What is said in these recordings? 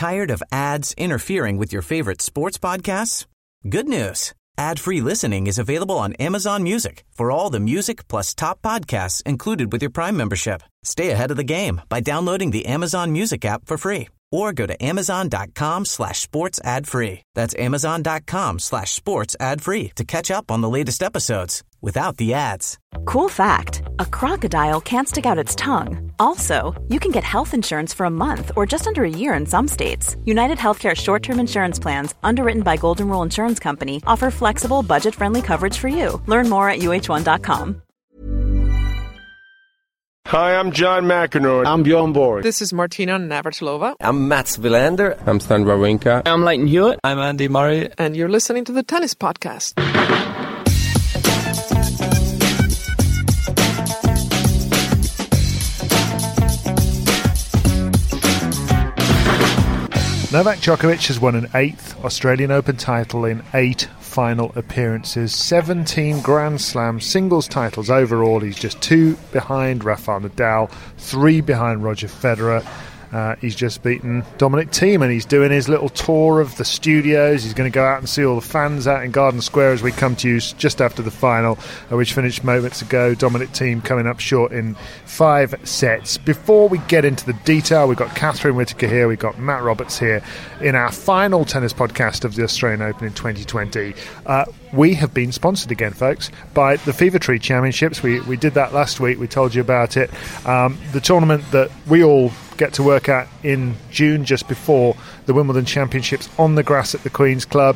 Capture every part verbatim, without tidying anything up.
Tired of ads interfering with your favorite sports podcasts? Good news. Ad-free listening is available on Amazon Music for all the music plus top podcasts included with your Prime membership. Stay ahead of the game by downloading the Amazon Music app for free or go to amazon.com slash sports ad free. That's amazon.com slash sports ad free to catch up on the latest episodes without the ads. Cool fact, a crocodile can't stick out its tongue. Also, you can get health insurance for a month or just under a year in some states. United Healthcare short-term insurance plans, underwritten by Golden Rule Insurance Company, offer flexible, budget-friendly coverage for you. Learn more at U H one dot com. Hi, I'm John McEnroe. I'm Bjorn Borg. This is Martina Navratilova. I'm Mats Wilander. I'm Stan Wawrinka. I'm Leighton Hewitt. I'm Andy Murray. And you're listening to the Tennis Podcast. Novak Djokovic has won an eighth Australian Open title in eight final appearances, seventeen Grand Slam singles titles overall. He's just two behind Rafael Nadal, three behind Roger Federer. Uh, he's just beaten Dominic Thiem, and he's doing his little tour of the studios. He's going to go out and see all the fans out in Garden Square as we come to you just after the final, uh, which finished moments ago. Dominic Thiem coming up short in five sets. Before we get into the detail, we've got Catherine Whitaker here, we've got Matt Roberts here in our final tennis podcast of the Australian Open in twenty twenty. Uh, we have been sponsored again, folks, by the Fever Tree Championships. We, we did that last week, we told you about it. Um, the tournament that we all get to work at in June, just before the Wimbledon Championships, on the grass at the Queen's Club,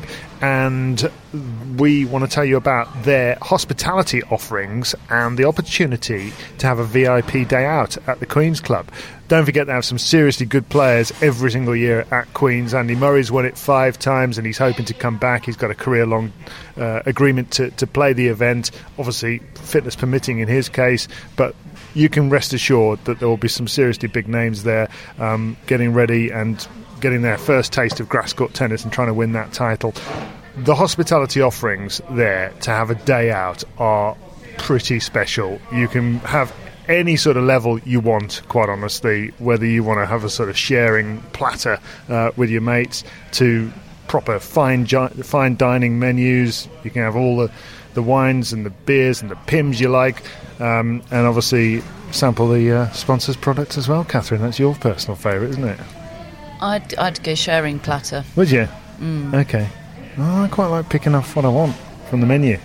and we want to tell you about their hospitality offerings and the opportunity to have a V I P day out at the Queen's Club. Don't forget to have some seriously good players every single year at Queen's. Andy Murray's won it five times and he's hoping to come back. He's got a career-long uh, agreement to, to play the event, obviously fitness permitting in his case, but you can rest assured that there will be some seriously big names there um, getting ready and getting their first taste of grass court tennis and trying to win that title. The hospitality offerings there to have a day out are pretty special. You can have any sort of level you want, quite honestly, whether you want to have a sort of sharing platter uh, with your mates to proper fine gi- fine dining menus. You can have all the, the wines and the beers and the Pims you like, um, and obviously sample the uh, sponsors' products as well. Catherine, that's your personal favourite, isn't it? I'd, I'd go sharing platter. Would you? Mm. Okay. Oh, I quite like picking off what I want from the menu.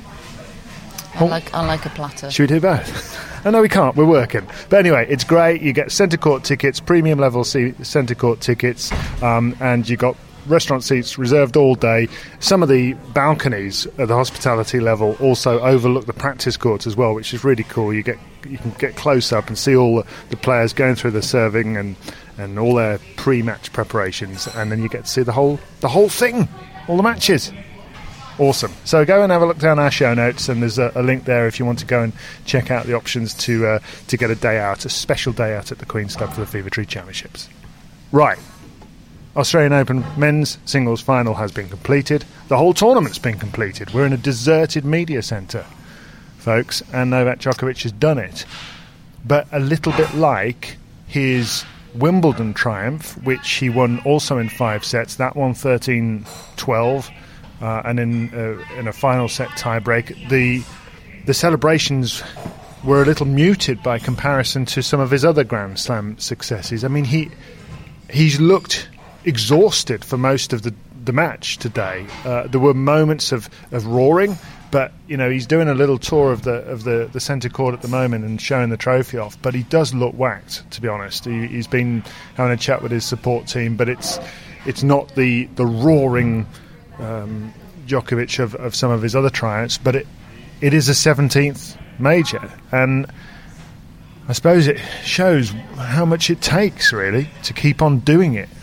I like I like a platter. Should we do both? Oh, no, we can't. We're working. But anyway, it's great. You get centre court tickets, premium level centre court tickets, um, and you got restaurant seats reserved all day. Some of the balconies at the hospitality level also overlook the practice courts as well, which is really cool. You get you can get close up and see all the, the players going through the serving and, and all their pre-match preparations, and then you get to see the whole the whole thing, all the matches. Awesome. So go and have a look down our show notes, and there's a, a link there if you want to go and check out the options to uh, to get a day out, a special day out at the Queen's Club for the Fever Tree Championships. Right. Australian Open men's singles final has been completed. The whole tournament's been completed. We're in a deserted media centre, folks, and Novak Djokovic has done it. But a little bit like his Wimbledon triumph, which he won also in five sets, that one thirteen twelve, uh, and in uh, in a final set tiebreak, the the celebrations were a little muted by comparison to some of his other Grand Slam successes. I mean, he he's looked exhausted for most of the, the match today. Uh, there were moments of, of roaring, but you know he's doing a little tour of the of the, the centre court at the moment and showing the trophy off. But he does look whacked, to be honest. He, he's been having a chat with his support team, but it's it's not the the roaring um, Djokovic of, of some of his other triumphs. But it it is a seventeenth major, and I suppose it shows how much it takes really to keep on doing it.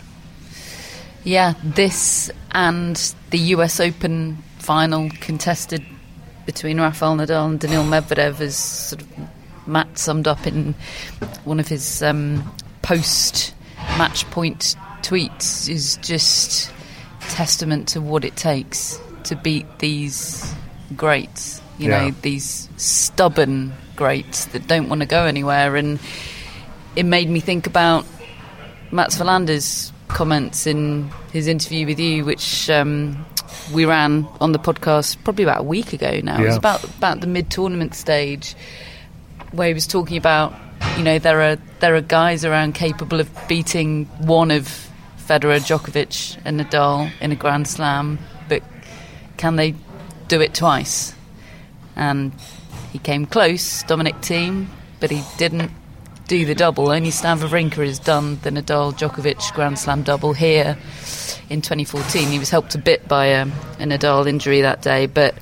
Yeah, this and the U S Open final contested between Rafael Nadal and Daniil Medvedev, as sort of Matt summed up in one of his um, post-match point tweets, is just testament to what it takes to beat these greats. You yeah. know, these stubborn greats that don't want to go anywhere. And it made me think about Mats Wilander's comments in his interview with you, which um, we ran on the podcast probably about a week ago now. Yeah. It was about about the mid-tournament stage, where he was talking about, you know, there are there are guys around capable of beating one of Federer, Djokovic and Nadal in a Grand Slam, but can they do it twice? And he came close, Dominic Thiem, but he didn't do the double. Only Stan Wawrinka has done the Nadal-Djokovic Grand Slam double here in twenty fourteen. He was helped a bit by a, a Nadal injury that day, but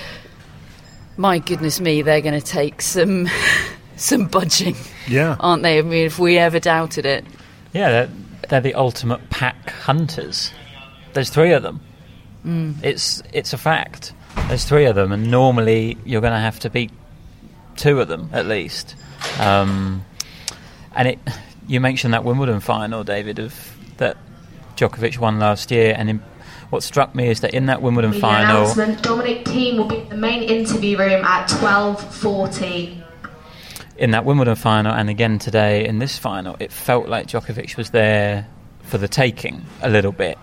my goodness me, they're going to take some some budging, yeah, aren't they? I mean, if we ever doubted it. Yeah, they're, they're the ultimate pack hunters. There's three of them. Mm. It's it's a fact. There's three of them, and normally you're going to have to beat two of them at least. Um, and it, you mentioned that Wimbledon final, David, of that Djokovic won last year, and in, what struck me is that in that Wimbledon Media final, announcement, Dominic Thiem will be in the main interview room at twelve forty. In that Wimbledon final, and again today in this final, it felt like Djokovic was there for the taking a little bit.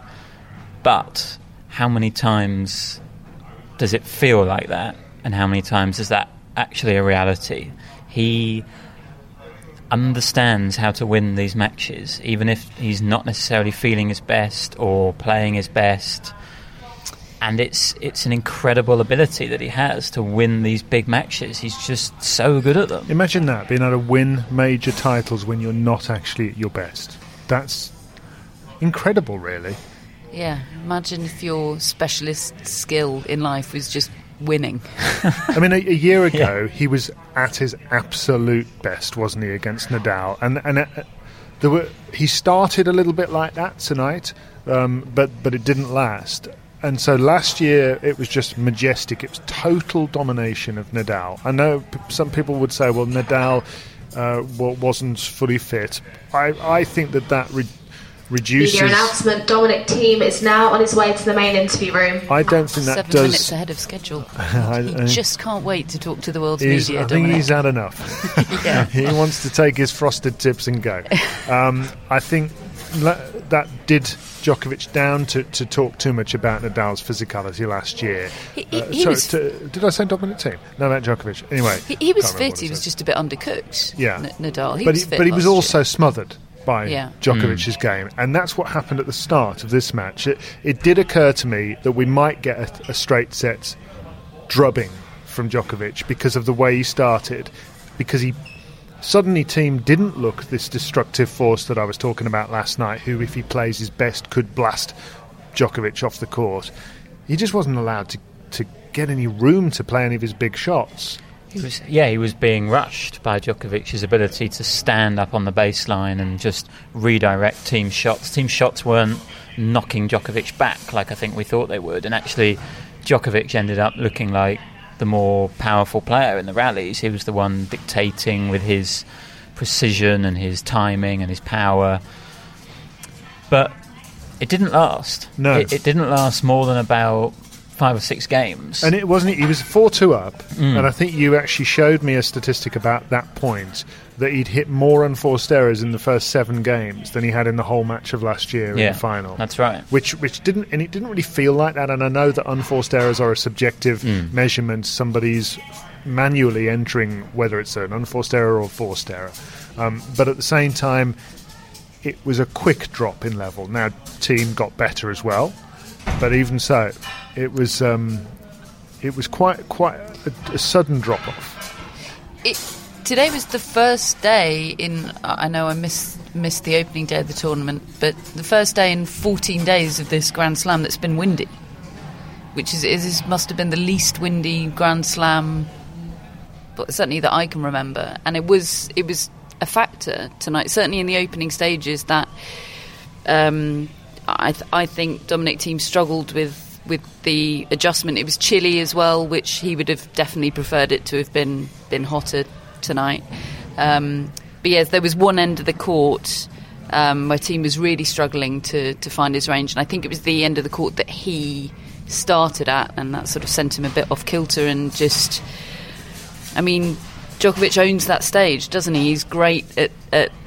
But how many times does it feel like that, and how many times is that actually a reality? He understands how to win these matches, even if he's not necessarily feeling his best or playing his best. And it's it's an incredible ability that he has to win these big matches. He's just so good at them. Imagine that, being able to win major titles when you're not actually at your best. That's incredible, really. Yeah, imagine if your specialist skill in life was just winning. I mean, a, a year ago, yeah. he was at his absolute best, wasn't he, against Nadal? And and uh, there were he started a little bit like that tonight, um, but but it didn't last. And so last year, it was just majestic. It was total domination of Nadal. I know p- some people would say, well, Nadal uh, w- wasn't fully fit. I, I think that that re- reduces... Media announcement, Dominic Thiem is now on his way to the main interview room. I don't think that Seven does... minutes ahead of schedule. I, he I, just can't wait to talk to the world's media, media, I think Dominic. he's had enough. Yeah. He wants to take his frosted tips and go. Um, I think la- that did Djokovic down to, to talk too much about Nadal's physicality last year. He, he, uh, he sorry, was, to, did I say Dominic Thiem? No, about Djokovic. Anyway, he, he was fit. He was just a bit undercooked. Yeah, N- Nadal. He but was he, fit but he was last also year. smothered by yeah. Djokovic's mm. game, and that's what happened at the start of this match. It, it did occur to me that we might get a, a straight set drubbing from Djokovic because of the way he started, because he suddenly Thiem didn't look this destructive force that I was talking about last night, who, if he plays his best, could blast Djokovic off the court. He just wasn't allowed to, to get any room to play any of his big shots. He was, yeah, he was being rushed by Djokovic's ability to stand up on the baseline and just redirect Thiem shots. Thiem shots weren't knocking Djokovic back like I think we thought they would, and actually Djokovic ended up looking like the more powerful player in the rallies. He was the one dictating with his precision and his timing and his power. But it didn't last. No. It, it didn't last more than about five or six games. And it wasn't, he was four two up, mm. and I think you actually showed me a statistic about that point, that he'd hit more unforced errors in the first seven games than he had in the whole match of last year yeah, in the final. That's right. Which which didn't, and it didn't really feel like that, and I know that unforced errors are a subjective mm. measurement. Somebody's manually entering whether it's an unforced error or forced error. Um, but at the same time, it was a quick drop in level. Now, Thiem got better as well, but even so, it was um, it was quite quite a, a sudden drop off. It, today was the first day in. I know I missed missed the opening day of the tournament, but the first day in fourteen days of this Grand Slam that's been windy, which is, is must have been the least windy Grand Slam, but certainly that I can remember. And it was it was a factor tonight, certainly in the opening stages, that um, I th- I think Dominic Thiem struggled with. with the adjustment. It was chilly as well, which he would have definitely preferred it to have been been hotter tonight. Um, but yes, there was one end of the court um, where Thiem was really struggling to, to find his range, and I think it was the end of the court that he started at, and that sort of sent him a bit off kilter. And just, I mean, Djokovic owns that stage, doesn't he? He's great at, at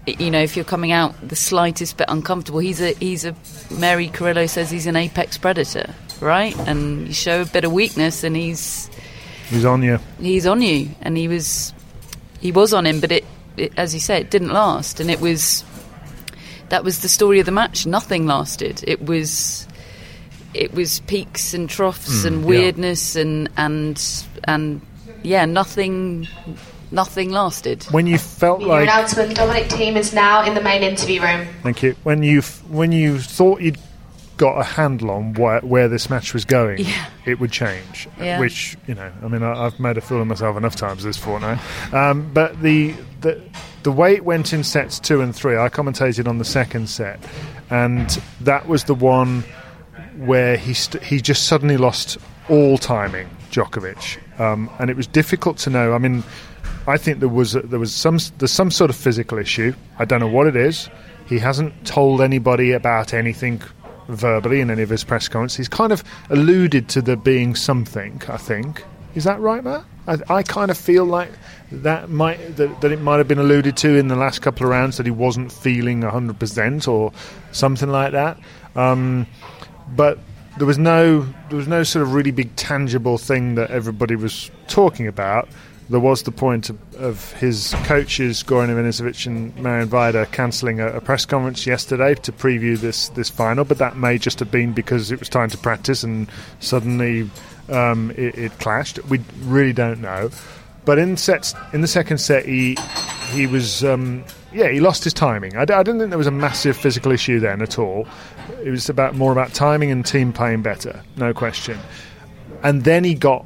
you know, if you're coming out the slightest bit uncomfortable, he's a he's a Mary Carrillo says he's an apex predator, right? And you show a bit of weakness, and he's he's on you. He's on you, and he was he was on him, but it, it as you say, it didn't last, and it was that was the story of the match. Nothing lasted. It was it was peaks and troughs mm, and weirdness yeah. and and and yeah, nothing. Nothing lasted. When you felt Your like announcement, Dominic Thiem is now in the main interview room. Thank you. When you when you thought you'd got a handle on where, where this match was going, yeah. it would change. Yeah. Which you know, I mean, I, I've made a fool of myself enough times this fortnight. Um, but the the the way it went in sets two and three, I commentated on the second set, and that was the one where he st- he just suddenly lost all timing, Djokovic, um, and it was difficult to know. I mean. I think there was there was some there's some sort of physical issue. I don't know what it is. He hasn't told anybody about anything verbally in any of his press conferences. He's kind of alluded to there being something. I think is that right, Matt? I, I kind of feel like that might that, that it might have been alluded to in the last couple of rounds that he wasn't feeling one hundred percent or something like that. Um, but there was no there was no sort of really big tangible thing that everybody was talking about. There was the point of, of his coaches, Goran Ivanisevic and Marian Vida, cancelling a, a press conference yesterday to preview this, this final, but that may just have been because it was time to practice and suddenly um, it, it clashed. We really don't know. But in sets, in the second set, he he was um, yeah he lost his timing. I, d- I didn't think there was a massive physical issue then at all. It was about more about timing and team playing better, no question. And then he got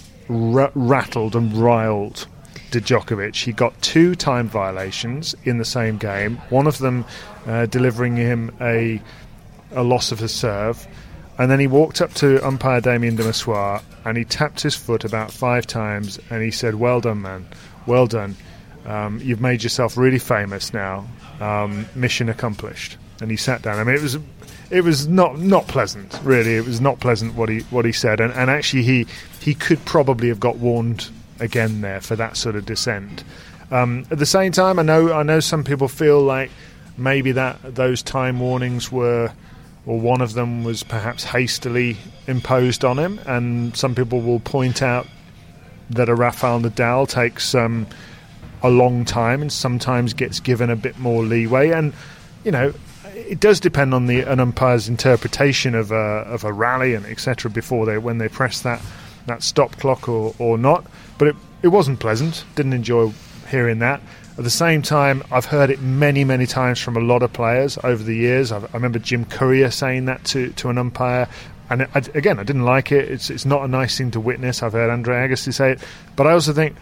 R- rattled and riled to Djokovic. He got two time violations in the same game, one of them uh, delivering him a a loss of his serve, and then he walked up to umpire Damien Demassoire and he tapped his foot about five times and he said, "Well done, man, well done, um, you've made yourself really famous now, um, mission accomplished." And he sat down. I mean, it was It was not, not pleasant, really. It was not pleasant what he what he said, and, and actually he he could probably have got warned again there for that sort of dissent. Um, at the same time, I know I know some people feel like maybe that those time warnings were, or one of them was perhaps hastily imposed on him, and some people will point out that a Rafael Nadal takes um, a long time and sometimes gets given a bit more leeway, and you know. It does depend on the an umpire's interpretation of a of a rally and et cetera before they when they press that, that stop clock or, or not. But it it wasn't pleasant. Didn't enjoy hearing that. At the same time, I've heard it many many times from a lot of players over the years. I've, I remember Jim Courier saying that to, to an umpire, and it, I, again I didn't like it. It's it's not a nice thing to witness. I've heard Andre Agassi say it, but I also think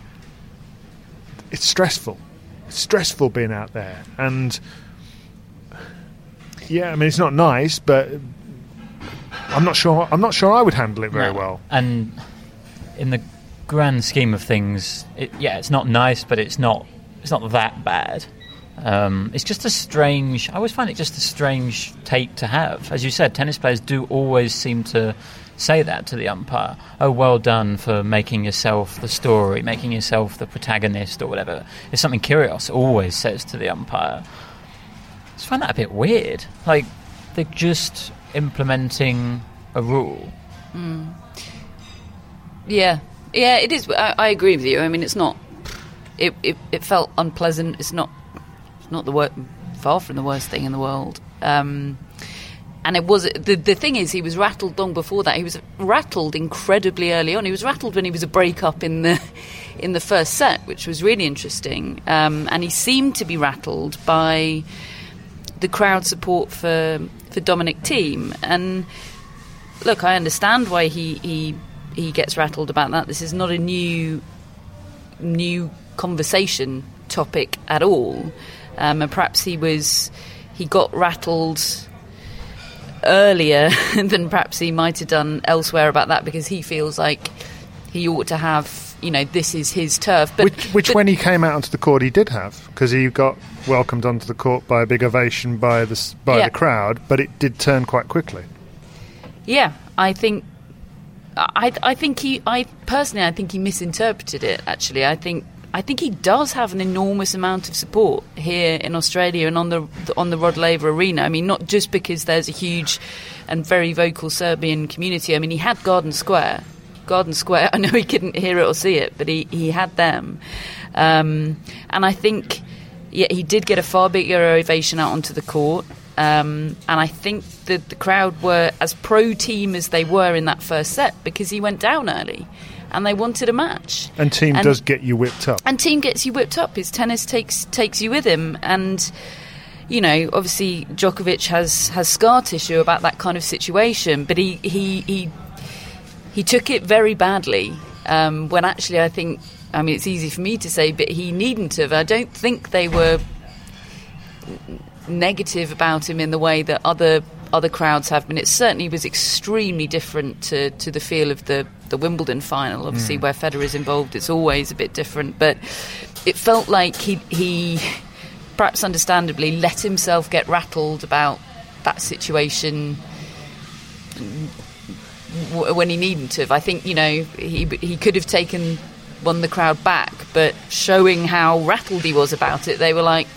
it's stressful. It's stressful being out there and. Yeah, I mean it's not nice, but I'm not sure. I'm not sure I would handle it very no. well. And in the grand scheme of things, it, yeah, it's not nice, but it's not. It's not that bad. Um, it's just a strange. I always find it just a strange take to have. As you said, tennis players do always seem to say that to the umpire. Oh, well done for making yourself the story, making yourself the protagonist, or whatever. It's something Kyrgios always says to the umpire. I just find that a bit weird. Like, they're just implementing a rule. Mm. Yeah. Yeah, it is. I, I agree with you. I mean, it's not... It, it, it felt unpleasant. It's not It's not the wor- far from the worst thing in the world. Um, and it was... The, the thing is, he was rattled long before that. He was rattled incredibly early on. He was rattled when he was a break-up in the... in the first set, which was really interesting. Um, and he seemed to be rattled by... the crowd support for for Dominic Thiem, and look, I understand why he, he he gets rattled about that. This is not a new new conversation topic at all, um, and perhaps he was he got rattled earlier than perhaps he might have done elsewhere about that because he feels like he ought to have. You know, this is his turf. But, which, which but, when he came out onto the court, he did have, because he got welcomed onto the court by a big ovation by the by yeah. the crowd. But it did turn quite quickly. Yeah, I think, I, I think he, I personally, I think he misinterpreted it. Actually, I think, I think he does have an enormous amount of support here in Australia and on the on the Rod Laver Arena. I mean, not just because there's a huge and very vocal Serbian community. I mean, he had Garden Square. Garden Square, I know he couldn't hear it or see it, but he, he had them. Um, and I think yeah, he did get a far bigger ovation out onto the court. Um, and I think that the crowd were as pro-team as they were in that first set because he went down early and they wanted a match. And team and, does get you whipped up. And team gets you whipped up. His tennis takes takes you with him. And, you know, obviously Djokovic has, has scar tissue about that kind of situation, but he he he, he took it very badly um, when actually I think, I mean, it's easy for me to say, but he needn't have. I don't think they were negative about him in the way that other other crowds have been. It certainly was extremely different to, to the feel of the, the Wimbledon final. Obviously, mm. where Federer is involved, it's always a bit different. But it felt like he, he, perhaps understandably, let himself get rattled about that situation w- when he needn't have. I think, you know, he he could have taken won the crowd back, but showing how rattled he was about it, they were like,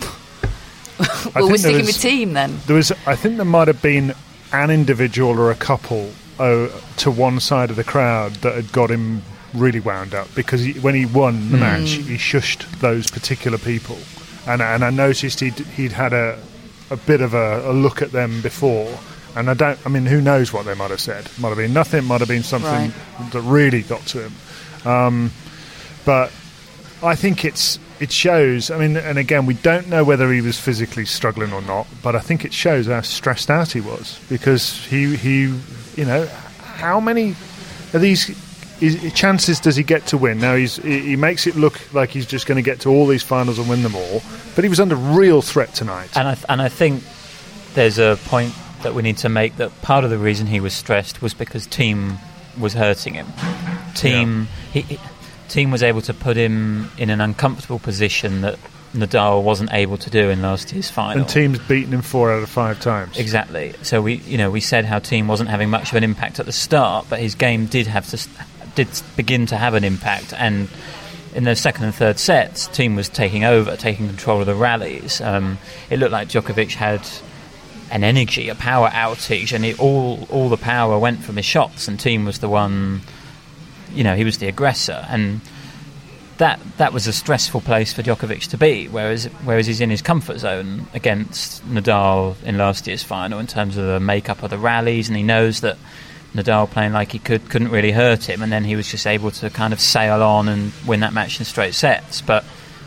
well, we're sticking was, with team then. There was, I think there might have been an individual or a couple uh, to one side of the crowd that had got him really wound up because he, when he won the mm. match, he shushed those particular people, and and I noticed he'd he'd had a a bit of a, a look at them before, and I don't. I mean, who knows what they might have said? Might have been nothing. Might have been something right. that really got to him. Um, but I think it's. It shows, I mean, and again, we don't know whether he was physically struggling or not, but I think it shows how stressed out he was because he, he you know, how many of these is, chances does he get to win? Now, he's, he makes it look like he's just going to get to all these finals and win them all, but he was under real threat tonight. And I, th- and I think there's a point that we need to make that part of the reason he was stressed was because team was hurting him. Team... Yeah. He, he, Team was able to put him in an uncomfortable position that Nadal wasn't able to do in last year's final. And Team's beaten him four out of five times. Exactly. So we, you know, we said how Team wasn't having much of an impact at the start, but his game did have to did begin to have an impact. And in the second and third sets, Team was taking over, taking control of the rallies. Um, it looked like Djokovic had an energy, a power outage, and it, all all the power went from his shots, and Team was the one. You know, he was the aggressor, and that that was a stressful place for Djokovic to be, whereas whereas he's in his comfort zone against Nadal in last year's final in terms of the makeup of the rallies, and he knows that Nadal playing like he could couldn't really hurt him, and then he was just able to kind of sail on and win that match in straight sets. But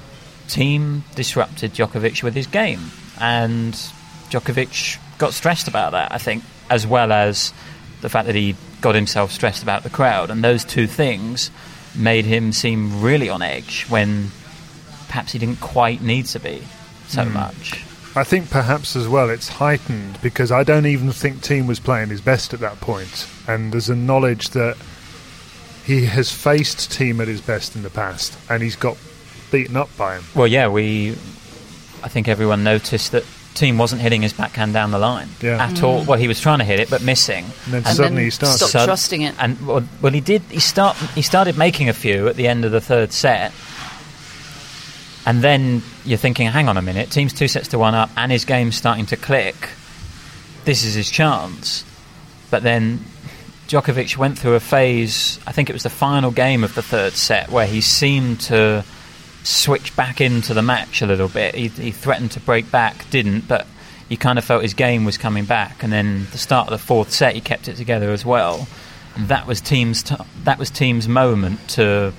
Team disrupted Djokovic with his game, and Djokovic got stressed about that, I think, as well as the fact that he got himself stressed about the crowd, and those two things made him seem really on edge when perhaps he didn't quite need to be so mm. much. I think perhaps as well it's heightened because I don't even think Team was playing his best at that point, and there's a knowledge that he has faced Team at his best in the past and he's got beaten up by him. Well, yeah, we I think everyone noticed that Team wasn't hitting his backhand down the line yeah. at mm. all. Well, he was trying to hit it, but missing. And then and suddenly then he started stopped Sud- trusting it. And well, well, he did. He start. He started making a few at the end of the third set, and then you're thinking, "Hang on a minute, Team's two sets to one up, and his game's starting to click. This is his chance." But then Djokovic went through a phase. I think it was the final game of the third set where he seemed to switch back into the match a little bit. He, he threatened to break back, didn't, but you kind of felt his game was coming back. And then the start of the fourth set, he kept it together as well. And that was Team's t- that was Team's moment to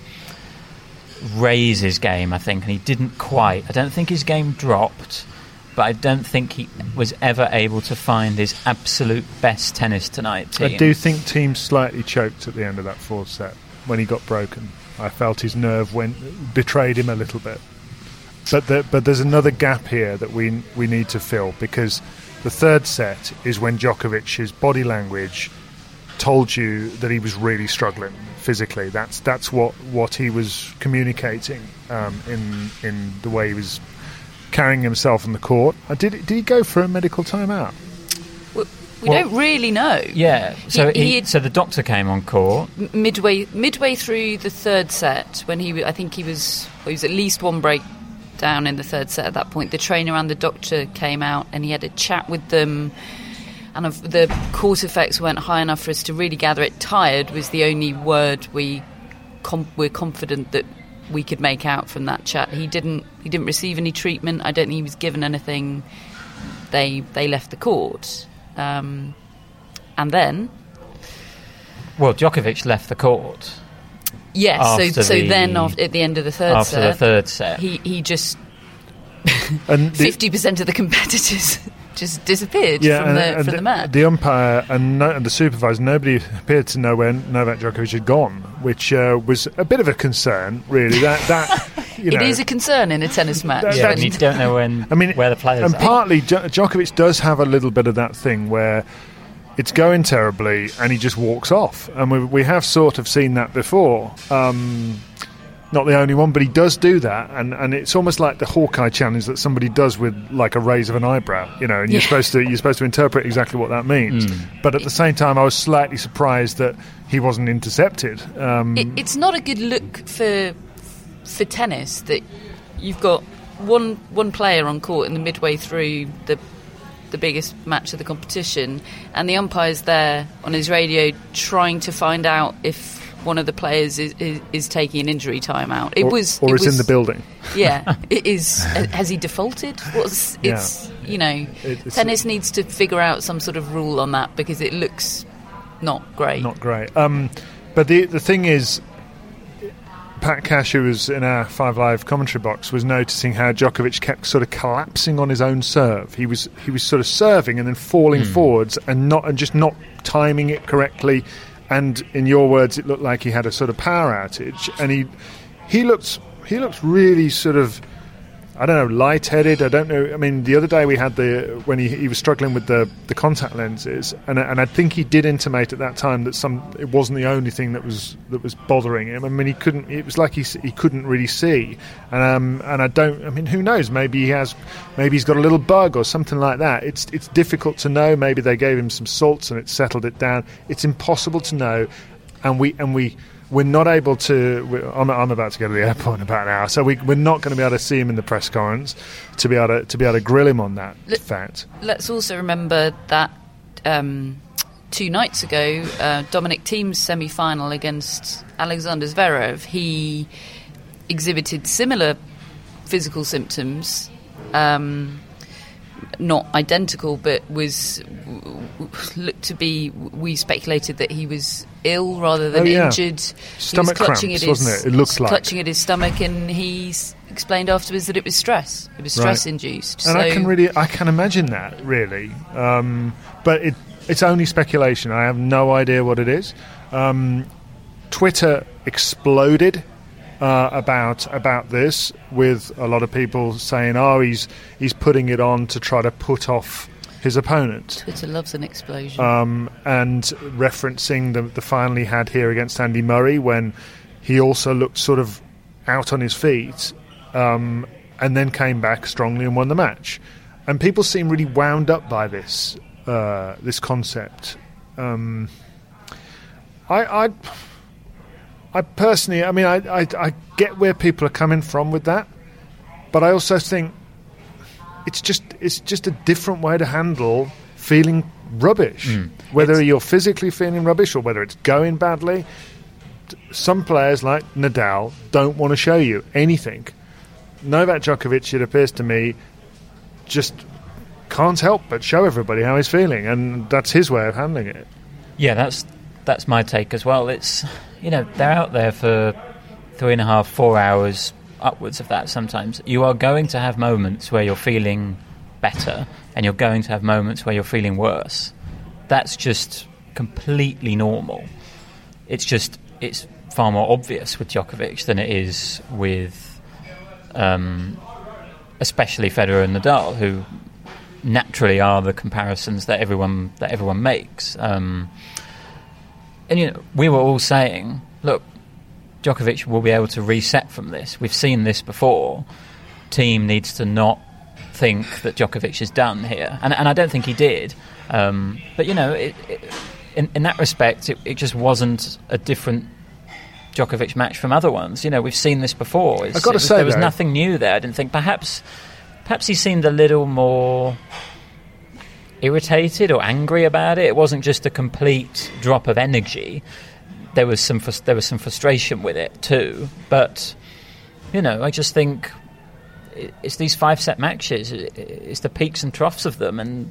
raise his game, I think. And he didn't quite. I don't think his game dropped, but I don't think he was ever able to find his absolute best tennis tonight. Team. I do think Team slightly choked at the end of that fourth set when he got broken. I felt his nerve went betrayed him a little bit, but the, but there's another gap here that we we need to fill because the third set is when Djokovic's body language told you that he was really struggling physically. That's that's what, what he was communicating um, in in the way he was carrying himself on the court. Uh, did did he go for a medical timeout? Well, We well, don't really know. Yeah. So he, he, he, so the doctor came on court midway midway through the third set when he I think he was well, he was at least one break down in the third set at that point. The trainer and the doctor came out and he had a chat with them, and of, the court effects weren't high enough for us to really gather it. Tired was the only word we com- we're confident that we could make out from that chat. He didn't he didn't receive any treatment. I don't think he was given anything. They they left the court. Um, and then well, Djokovic left the court. Yes, so so the, then after, at the end of the third after set, the third set, he he just fifty percent of the competitors just disappeared yeah, from and, the and from the, the match. The umpire and, no, and the supervisor, nobody appeared to know where Novak Djokovic had gone, which uh, was a bit of a concern, really. That that you know, it is a concern in a tennis match. That, yeah, and you don't know when. I mean, where the players. And are. partly, Djokovic does have a little bit of that thing where it's going terribly and he just walks off, and we, we have sort of seen that before. Um, not the only one, but he does do that, and, and it's almost like the Hawkeye challenge that somebody does with like a raise of an eyebrow, you know, and yeah. you're supposed to you're supposed to interpret exactly what that means. Mm. But at the same time, I was slightly surprised that he wasn't intercepted. Um, it, it's not a good look for for tennis that you've got one one player on court in the midway through the the biggest match of the competition, and the umpire's there on his radio trying to find out if one of the players is, is, is taking an injury timeout. It or, was, or it is was, in the building. Yeah, it is. Has he defaulted? What's it's yeah. you know, it, tennis needs to figure out some sort of rule on that because it looks not great. Not great. Um, but the the thing is, Pat Cash, who was in our Five Live commentary box, was noticing how Djokovic kept sort of collapsing on his own serve. He was he was sort of serving and then falling mm. forwards and not and just not timing it correctly. And in your words, it looked like he had a sort of power outage. And he he looked he looked really sort of, I don't know, lightheaded. I don't know. I mean, the other day we had the when he he was struggling with the, the contact lenses, and and I think he did intimate at that time that some it wasn't the only thing that was that was bothering him. I mean, he couldn't. It was like he he couldn't really see, and um and I don't. I mean, who knows? Maybe he has. Maybe he's got a little bug or something like that. It's it's difficult to know. Maybe they gave him some salts and it settled it down. It's impossible to know, and we and we. We're not able to. I'm, I'm about to go to the airport in about an hour, so we, we're not going to be able to see him in the press conference to be able to to be able to grill him on that Let, fact. Let's also remember that um, two nights ago, uh, Dominic Thiem's semi-final against Alexander Zverev, he exhibited similar physical symptoms. Um, not identical, but was looked to be. We speculated that he was ill rather than oh, yeah. injured. Stomach he was clutching cramps, at his, wasn't it? It looks like clutching at his stomach, and he explained afterwards that it was stress. It was stress right. induced. And so I can really, I can imagine that really, um, but it, it's only speculation. I have no idea what it is. Um, Twitter exploded. Uh, about about this, with a lot of people saying, "Oh, he's he's putting it on to try to put off his opponent." Twitter loves an explosion. Um, and referencing the the final he had here against Andy Murray, when he also looked sort of out on his feet, um, and then came back strongly and won the match. And people seem really wound up by this uh, this concept. Um, I. I I personally, I mean, I, I I get where people are coming from with that, but I also think it's just it's just a different way to handle feeling rubbish. Mm. Whether it's you're physically feeling rubbish or whether it's going badly, some players like Nadal don't want to show you anything. Novak Djokovic, it appears to me, just can't help but show everybody how he's feeling, and that's his way of handling it. Yeah, that's that's my take as well. It's, you know, they're out there for three and a half, four hours, upwards of that sometimes. You are going to have moments where you're feeling better, and you're going to have moments where you're feeling worse. That's just completely normal. It's just, it's far more obvious with Djokovic than it is with, um, especially Federer and Nadal, who naturally are the comparisons that everyone that everyone makes. Um, and you know, we were all saying, look, Djokovic will be able to reset from this. We've seen this before. Team needs to not think that Djokovic has done here, and, and I don't think he did. Um, but you know, it, it, in, in that respect, it, it just wasn't a different Djokovic match from other ones. You know, we've seen this before. It's, I've got to was, say, there was though, nothing new there. I didn't think. Perhaps, perhaps he seemed a little more irritated or angry about it. It wasn't just a complete drop of energy. There was some frus- there was some frustration with it too. But you know, I just think it's these five set matches. It's the peaks and troughs of them, and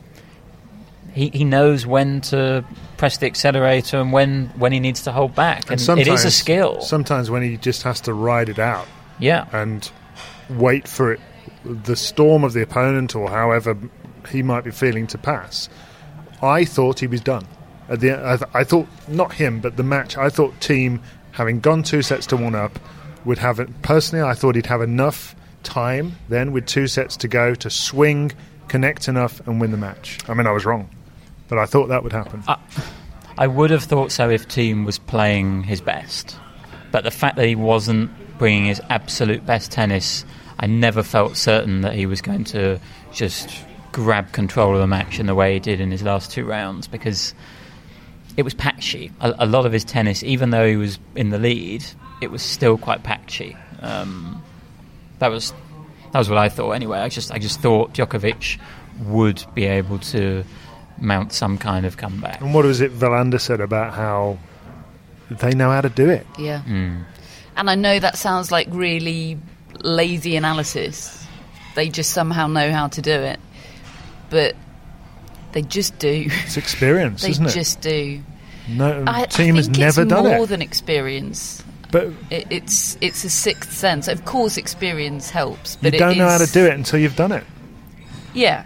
he he knows when to press the accelerator and when when he needs to hold back. And, and it is a skill. Sometimes when he just has to ride it out, yeah, and wait for it, the storm of the opponent or however he might be feeling to pass. I thought he was done. At the I, th- I thought not him, but the match. I thought Thiem, having gone two sets to one up, would have it. Personally, I thought he'd have enough time then with two sets to go to swing, connect enough, and win the match. I mean, I was wrong, but I thought that would happen. I, I would have thought so if Thiem was playing his best, but the fact that he wasn't bringing his absolute best tennis, I never felt certain that he was going to just grab control of the match in the way he did in his last two rounds, because it was patchy. A, a lot of his tennis, even though he was in the lead, it was still quite patchy. Um, that was that was what I thought anyway. I just I just thought Djokovic would be able to mount some kind of comeback. And what was it Wilander said about how they know how to do it? Yeah. Mm. And I know that sounds like really lazy analysis. They just somehow know how to do it. But they just do. It's experience, they isn't it? They just do. No I, team I has think never it's done it. more than experience. But it, it's it's a sixth sense. Of course, experience helps. But you don't it know is, how to do it until you've done it. Yeah.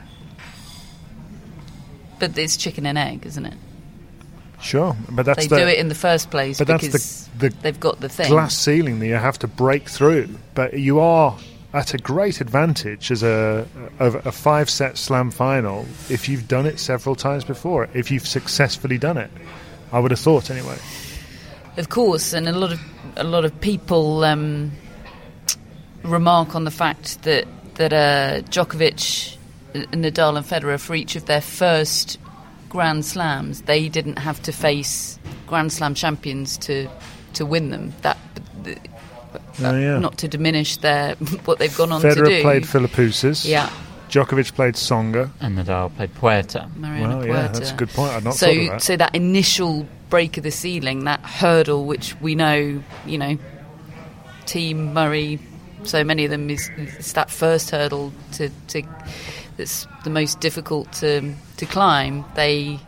But it's chicken and egg, isn't it? Sure, but that's they the, do it in the first place but because that's the, the they've got the thing. Glass ceiling that you have to break through. But you are at a great advantage as a of a five set slam final if you've done it several times before. If you've successfully done it, I would have thought anyway. Of course, and a lot of a lot of people um, remark on the fact that that uh, Djokovic, Nadal, and Federer, for each of their first Grand Slams, they didn't have to face Grand Slam champions to to win them. That, that oh, yeah. Not to diminish their what they've gone on Federer to do. Federer played Philippoussis. Yeah. Djokovic played Tsonga. And Nadal played Puerta. Mariana well, Puerta. Yeah, that's a good point. I'd not so, thought of that. So that initial break of the ceiling, that hurdle, which we know, you know, Thiem, Murray, so many of them, is, is that first hurdle to, to that's the most difficult to to climb. They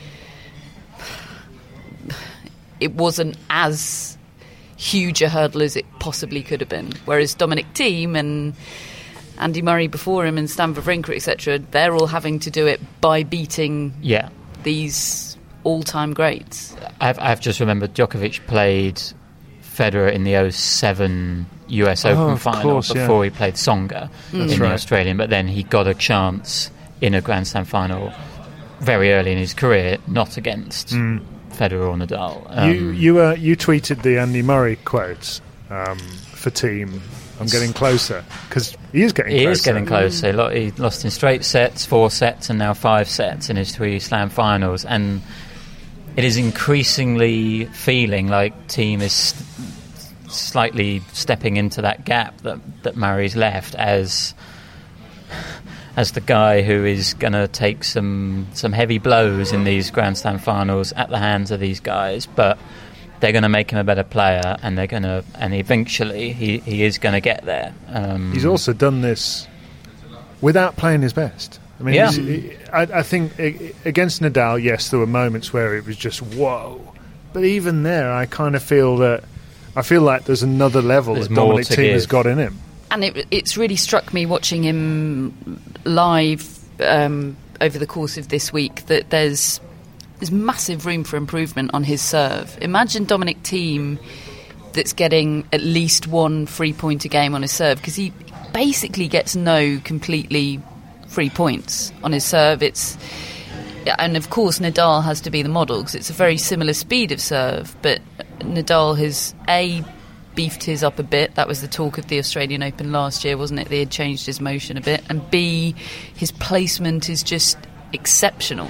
it wasn't as huge a hurdle as it possibly could have been. Whereas Dominic Thiem and Andy Murray before him and Stan Wawrinka, et cetera, they're all having to do it by beating yeah. these all-time greats. I've, I've just remembered Djokovic played Federer in the oh seven U S Oh, Open of final course, before yeah. he played Tsonga Mm. in That's the right. Australian, but then he got a chance in a Grand Slam final very early in his career, not against Mm. Federer or Nadal. Um, you you uh, you tweeted the Andy Murray quote um, for Thiem. I'm getting closer because he is getting He closer. is getting closer. He lo- He lost in straight sets, four sets, and now five sets in his three Slam finals. And it is increasingly feeling like Thiem is st- slightly stepping into that gap that, that Murray's left as as the guy who is going to take some some heavy blows in these Grand Slam finals at the hands of these guys, but they're going to make him a better player, and they're going to, and eventually he, he is going to get there. Um, He's also done this without playing his best. I mean, Yeah. he's, he, I, I think i- against Nadal, yes, there were moments where it was just whoa, but even there, I kind of feel that I feel like there's another level There's that more Dominic to Thiem has give. got in him. And it, it's really struck me watching him live um, over the course of this week that there's there's massive room for improvement on his serve. Imagine Dominic Thiem that's getting at least one free point a game on his serve, because he basically gets no completely free points on his serve. It's and of course Nadal has to be the model because it's a very similar speed of serve, but Nadal has a beefed his up a bit. That was the talk of the Australian Open last year, wasn't it? They had changed his motion a bit. And B, his placement is just exceptional.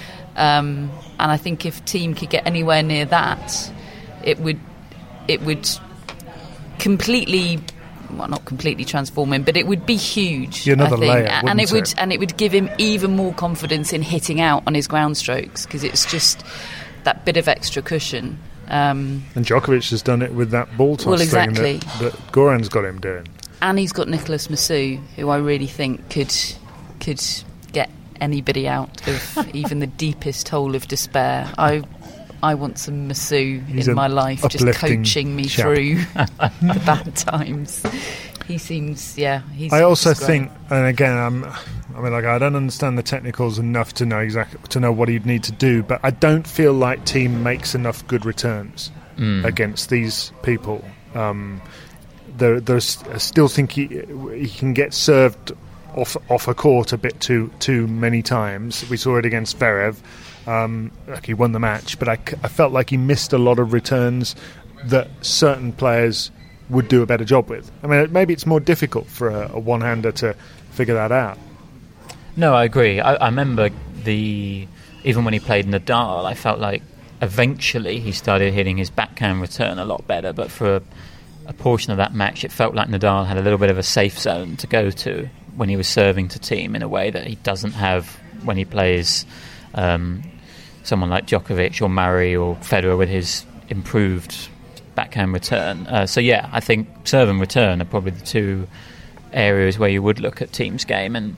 Um, and I think if Thiem could get anywhere near that, it would it would completely, well, not completely transform him, but it would be huge. Another I think. layer, and it would it? and it would give him even more confidence in hitting out on his ground strokes, because it's just that bit of extra cushion. Um, and Djokovic has done it with that ball toss well, exactly. thing that, that Goran's got him doing. And he's got Nicolas Massou, who I really think could could get anybody out of even the deepest hole of despair. I I want some Massou He's in my life, just coaching me chap. through the bad times. He seems, yeah. He's, I also he's great. think, and again, I'm, I mean, like, I don't understand the technicals enough to know exactly to know what he'd need to do, but I don't feel like Thiem makes enough good returns mm. against these people. Um, there, there's, I still think he he can get served off off a court a bit too too many times. We saw it against Zverev. Um, like he won the match, but I, I felt like he missed a lot of returns that certain players would do a better job with. I mean, maybe it's more difficult for a, a one-hander to figure that out. No, I agree. I, I remember the even when he played Nadal, I felt like eventually he started hitting his backhand return a lot better, but for a, a portion of that match it felt like Nadal had a little bit of a safe zone to go to when he was serving to Thiem in a way that he doesn't have when he plays um, someone like Djokovic or Murray or Federer with his improved backhand return. Uh, so yeah, I think serve and return are probably the two areas where you would look at Thiem's game, and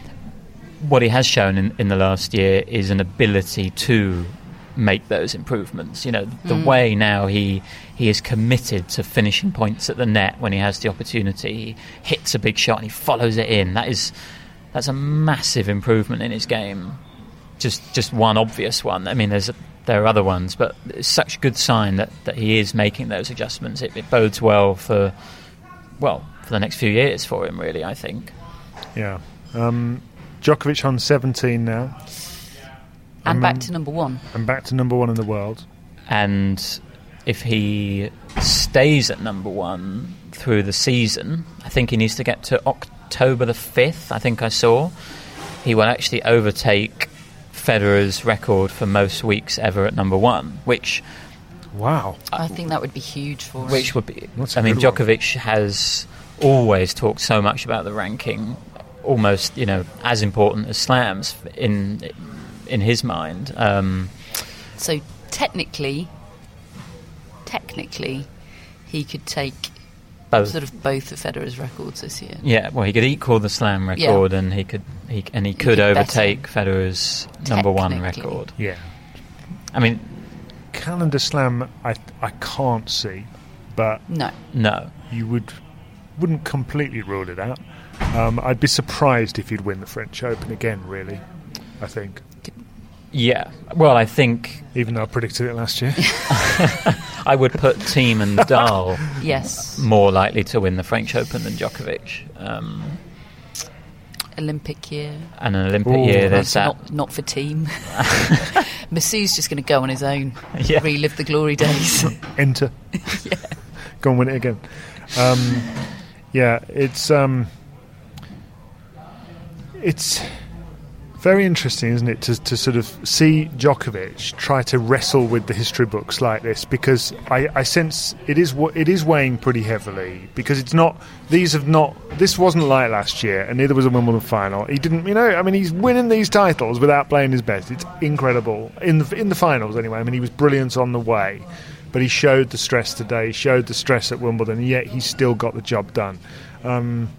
what he has shown in, in the last year is an ability to make those improvements. You know, the mm. way now he he is committed to finishing points at the net when he has the opportunity. He hits a big shot and he follows it in. That is that's a massive improvement in his game. Just just one obvious one. I mean, there's a, there are other ones, but it's such a good sign that, that he is making those adjustments. It, it bodes well for well for the next few years for him, really, I think. Yeah. Um, Djokovic on seventeen now. And um, back to number one. And back to number one in the world. And if he stays at number one through the season, I think he needs to get to October the fifth, I think I saw. He will actually overtake Federer's record for most weeks ever at number one, which... Wow. I think that would be huge for him. Which would be... That's I mean, good one. Djokovic has always talked so much about the ranking, almost, you know, as important as slams in in his mind. Um, so technically, technically, he could take both. sort of both of Federer's records this year. Yeah, well, he could equal the slam record, Yeah. and he could he and he He could could overtake Federer's number one Technically. record. Yeah. I mean, Calendar slam, I I can't see, but No. no. you would wouldn't completely rule it out. Um, I'd be surprised if he'd win the French Open again. Really, I think. Yeah. Well, I think Even though I predicted it last year. I would put Thiem and Nadal Yes. more likely to win the French Open than Djokovic. Um, Olympic year. and an Olympic Ooh, year, there's So that. not, not for Thiem. Massou's just going to go on his own, Yeah. relive the glory days. Enter. Go and win it again. Um, yeah, it's um, it's very interesting, isn't it, to, to sort of see Djokovic try to wrestle with the history books like this, because I, I sense it is wa- it is weighing pretty heavily, because it's not these have not this wasn't like last year, and neither was a Wimbledon final. He didn't, you know, I mean, he's winning these titles without playing his best. It's incredible in the in the finals anyway. I mean, he was brilliant on the way, but he showed the stress today. He showed the stress at Wimbledon, and yet he still got the job done. Um,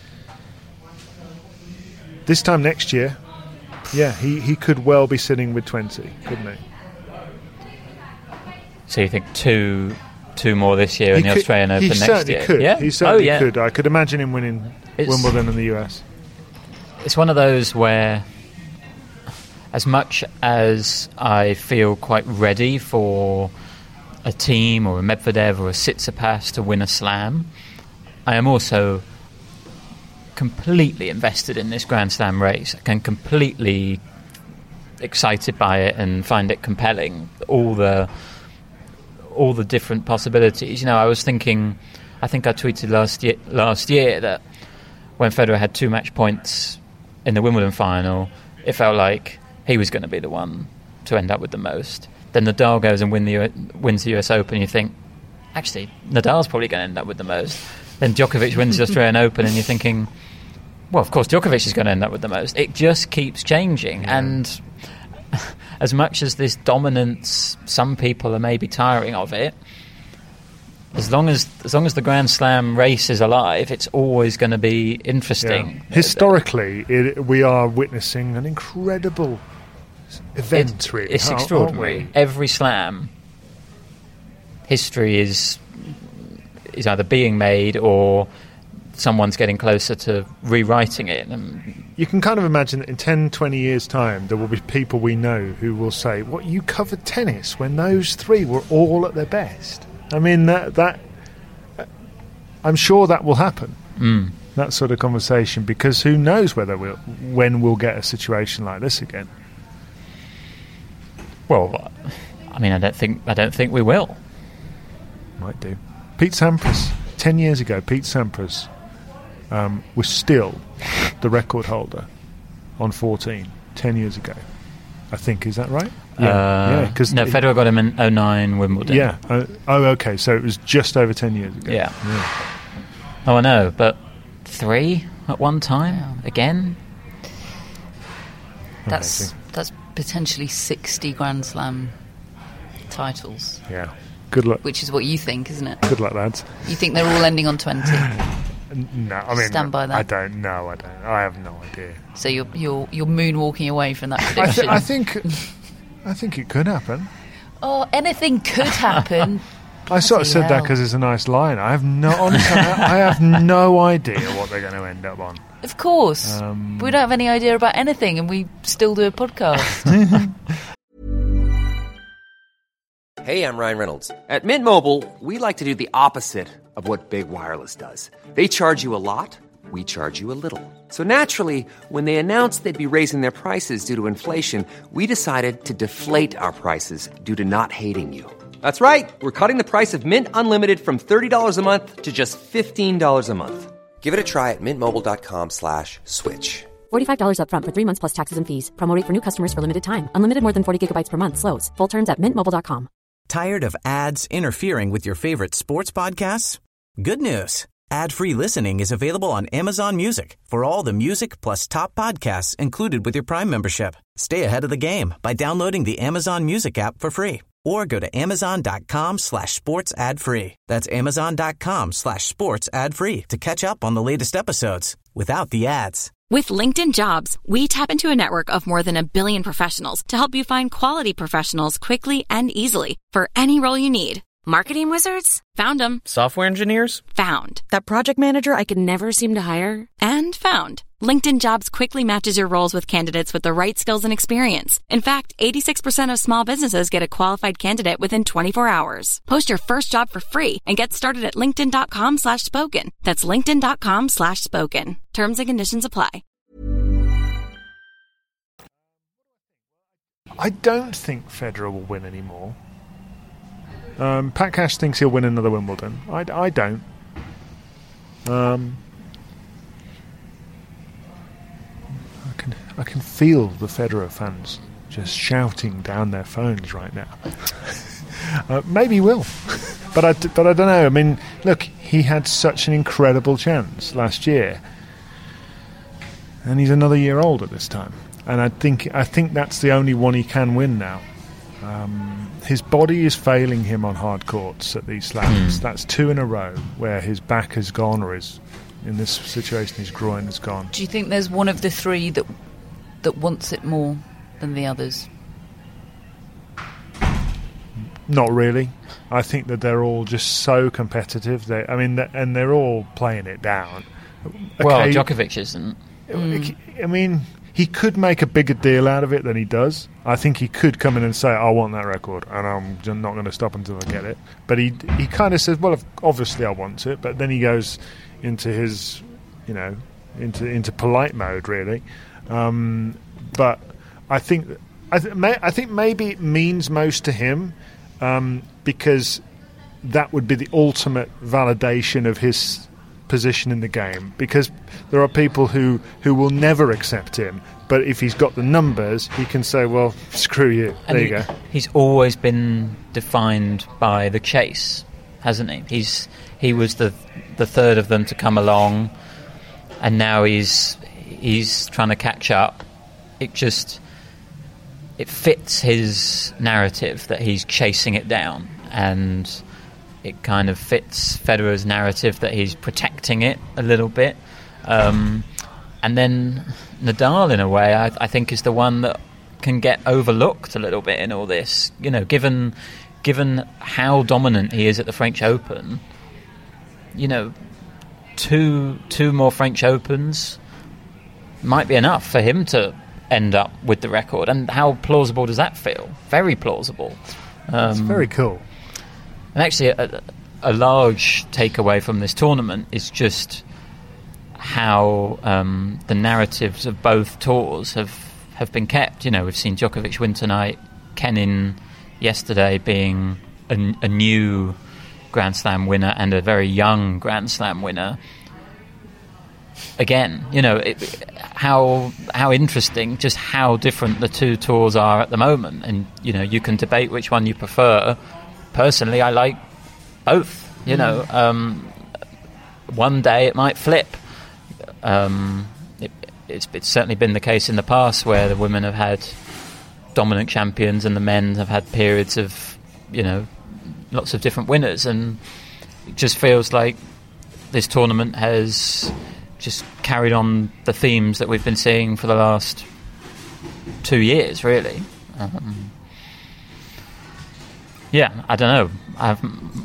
this time next year. Yeah, he, he could well be sitting with twenty, couldn't he? So you think two two more this year in He the could- Australian Open he next certainly year? Could. Yeah? He certainly oh, yeah. could. I could imagine him winning It's- Wimbledon and the U S. It's one of those where, as much as I feel quite ready for a team or a Medvedev or a Tsitsipas to win a slam, I am also completely invested in this Grand Slam race. I am completely excited by it and find it compelling. All the all the different possibilities. You know, I was thinking, I think I tweeted last year, last year that when Federer had two match points in the Wimbledon final, it felt like he was going to be the one to end up with the most. Then Nadal goes and win the U- wins the U S Open, and you think, actually, Nadal's probably going to end up with the most. Then Djokovic wins the Australian Open, and you're thinking, well, of course, Djokovic is going to end up with the most. It just keeps changing, yeah. And as much as this dominance, some people are maybe tiring of it. As long as as long as the Grand Slam race is alive, it's always going to be interesting. Yeah. Historically, it, we are witnessing an incredible event. It, really, it's aren't extraordinary. we? Every slam, history is is either being made or someone's getting closer to rewriting it. And you can kind of imagine that in ten, twenty years' time, there will be people we know who will say, "What, you covered tennis when those three were all at their best?" I mean, that, that I'm sure that will happen. Mm. That sort of conversation, because who knows whether we'll, when we'll get a situation like this again. Well, I mean, I don't think I don't think we will. Might do. Pete Sampras, ten years ago, Pete Sampras um, was still the record holder on fourteen. Ten years ago, I think. Is that right? Yeah, uh, yeah. Because no, Federer got him in oh nine Wimbledon. Yeah. Uh, oh, okay. So it was just over ten years ago. Yeah. yeah. Oh, I know, but three at one time yeah. again. That's Amazing. that's potentially sixty Grand Slam titles. Yeah. Good luck. Which is what you think, isn't it? Good luck, lads. You think they're all ending on twenty? No, I mean, stand by that. I don't know. I don't. I have no idea. So you're you're you're moonwalking away from that prediction. I, th- I think. I think it could happen. Oh, anything could happen. I sort of said that because it's a nice line. I have no, honestly, I have no idea what they're going to end up on. Of course, um, we don't have any idea about anything, and we still do a podcast. Hey, I'm Ryan Reynolds. At Mint Mobile, we like to do the opposite of what Big Wireless does. They charge you a lot. We charge you a little. So naturally, when they announced they'd be raising their prices due to inflation, we decided to deflate our prices due to not hating you. That's right. We're cutting the price of Mint Unlimited from thirty dollars a month to just fifteen dollars a month. Give it a try at mintmobile.com slash switch. forty-five dollars up front for three months plus taxes and fees. Promo rate for new customers for limited time. Unlimited more than forty gigabytes per month. Slows full terms at mint mobile dot com. Tired of ads interfering with your favorite sports podcasts? Good news. Ad-free listening is available on Amazon Music for all the music plus top podcasts included with your Prime membership. Stay ahead of the game by downloading the Amazon Music app for free or go to amazon.com slash sports ad free. That's amazon.com slash sports ad free to catch up on the latest episodes without the ads. With LinkedIn Jobs, we tap into a network of more than a billion professionals to help you find quality professionals quickly and easily for any role you need. Marketing wizards? Found them. Software engineers? Found. That project manager I could never seem to hire? And found. LinkedIn Jobs quickly matches your roles with candidates with the right skills and experience. In fact, eighty-six percent of small businesses get a qualified candidate within twenty-four hours. Post your first job for free and get started at linkedin.com slash spoken. That's linkedin.com slash spoken. Terms and conditions apply. I don't think Federer will win anymore. Um, Pat Cash thinks he'll win another Wimbledon. I, I don't. Um, I can I can feel the Federer fans just shouting down their phones right now. uh, maybe he will, but I but I don't know. I mean, look, he had such an incredible chance last year, and he's another year old at this time. And I think I think that's the only one he can win now. Um, his body is failing him on hard courts at these slams. Mm. That's two in a row where his back has gone, or his, in this situation, his groin has gone. Do you think there's one of the three that that wants it more than the others? Not really. I think that they're all just so competitive. They, I mean, and they're all playing it down. Well, okay, Djokovic isn't. Mm. I mean, he could make a bigger deal out of it than he does. I think he could come in and say, I want that record, and I'm not going to stop until I get it. But he he kind of says, well, obviously I want it. But then he goes into his, you know, into into polite mode, really. Um, but I think I, th- may, I think maybe it means most to him um, because that would be the ultimate validation of his position in the game, because there are people who, who will never accept him, but if he's got the numbers, he can say, well, screw you, and there he, you go. He's always been defined by the chase, hasn't he? He's he was the the third of them to come along, and now he's he's trying to catch up. It just it fits his narrative that he's chasing it down, and it kind of fits Federer's narrative that he's protecting it a little bit. Um, and then Nadal, in a way, I, I think is the one that can get overlooked a little bit in all this. You know, given given how dominant he is at the French Open, you know, two two more French Opens might be enough for him to end up with the record. And how plausible does that feel? Very plausible. Um, it's very cool. And actually, a, a large takeaway from this tournament is just how um, the narratives of both tours have, have been kept. You know, we've seen Djokovic win tonight, Kenin yesterday being a, a new Grand Slam winner and a very young Grand Slam winner. Again, you know, it, how how interesting, just how different the two tours are at the moment. And, you know, you can debate which one you prefer. Personally, I like both. You mm. know, um, one day it might flip. Um, it, it's, it's certainly been the case in the past where the women have had dominant champions and the men have had periods of, you know, lots of different winners. And it just feels like this tournament has just carried on the themes that we've been seeing for the last two years, really. Um, yeah, I don't know. I've,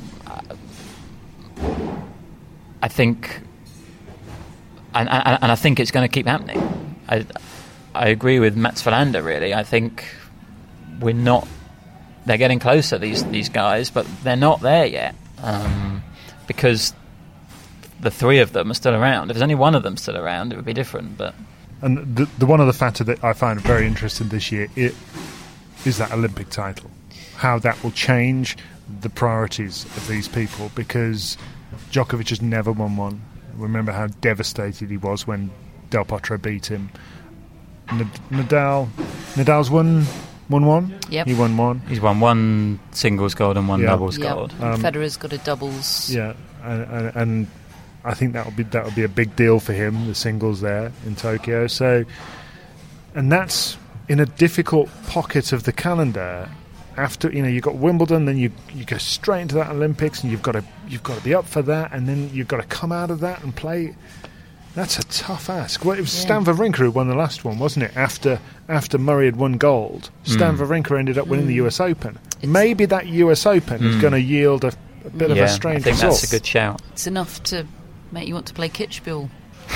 I think, and, and, and I think it's going to keep happening. I, I agree with Mats Wilander, really. I think we're not. They're getting closer, these these guys, but they're not there yet, um, because the three of them are still around. If there's only one of them still around, it would be different. But and the, the one other factor that I find very interesting this year it, is that Olympic title. How that will change the priorities of these people, because Djokovic has never won one. Remember how devastated he was when Del Potro beat him. Nadal, Nadal's won won one. Yep. He won one. He's won one singles gold and one yep. doubles yep. gold. Um, Federer's got a doubles. Yeah, and, and, and I think that will be that will be a big deal for him. The singles there in Tokyo. So, and that's in a difficult pocket of the calendar. After, you know, you've got Wimbledon, then you you go straight into that Olympics, and you've got to you've got to be up for that, and then you've got to come out of that and play. That's a tough ask. Well, it was yeah. Stan Wawrinka who won the last one, wasn't it? After after Murray had won gold, Stan mm. Wawrinka ended up winning mm. the U S Open. It's Maybe that U S Open mm. is going to yield a, a bit yeah, of a strange I think result. That's a good shout. It's enough to make you want to play Kitzbühel.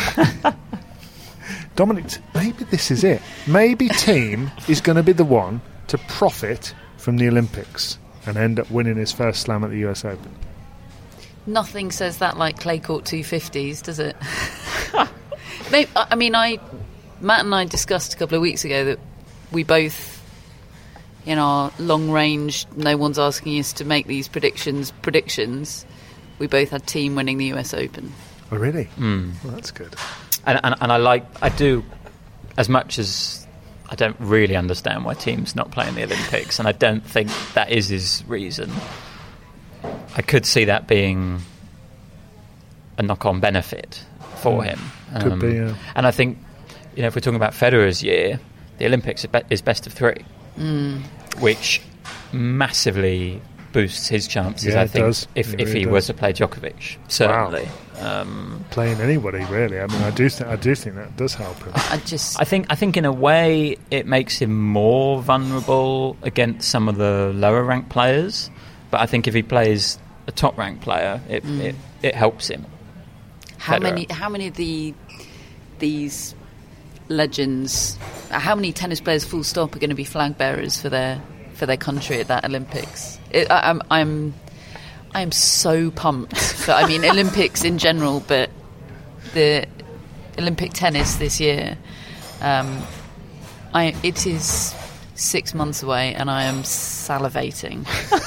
Dominic, maybe this is it. Maybe Thiem is going to be the one to profit from the Olympics and end up winning his first slam at the U S Open. Nothing says that like clay court two fifties, does it? Maybe, I mean, I Matt and I discussed a couple of weeks ago that we both, in our long range, no one's asking us to make these predictions, predictions, we both had Thiem winning the U S Open. Oh, really? Mm. Well, that's good. And, and, and I like, I do, as much as I don't really understand why Thiem's not playing the Olympics, and I don't think that is his reason. I could see that being a knock-on benefit for mm. him. Um, could be, yeah. And I think, you know, if we're talking about Federer's year, the Olympics is best of three, mm. which massively boosts his chances, yeah, I think, does. if, it if really he does. were to play Djokovic, certainly. Wow. Um, Playing anybody, really. I mean, I do think I do think that does help him. I just, I think, I think in a way, it makes him more vulnerable against some of the lower ranked players. But I think if he plays a top ranked player, it mm. it, it helps him. How Federer. many? How many of the these legends? How many tennis players, full stop, are going to be flag bearers for their for their country at that Olympics? It, I, I'm I'm I'm so pumped for, I mean, Olympics in general, but the Olympic tennis this year, um, I it is six months away, and I am salivating.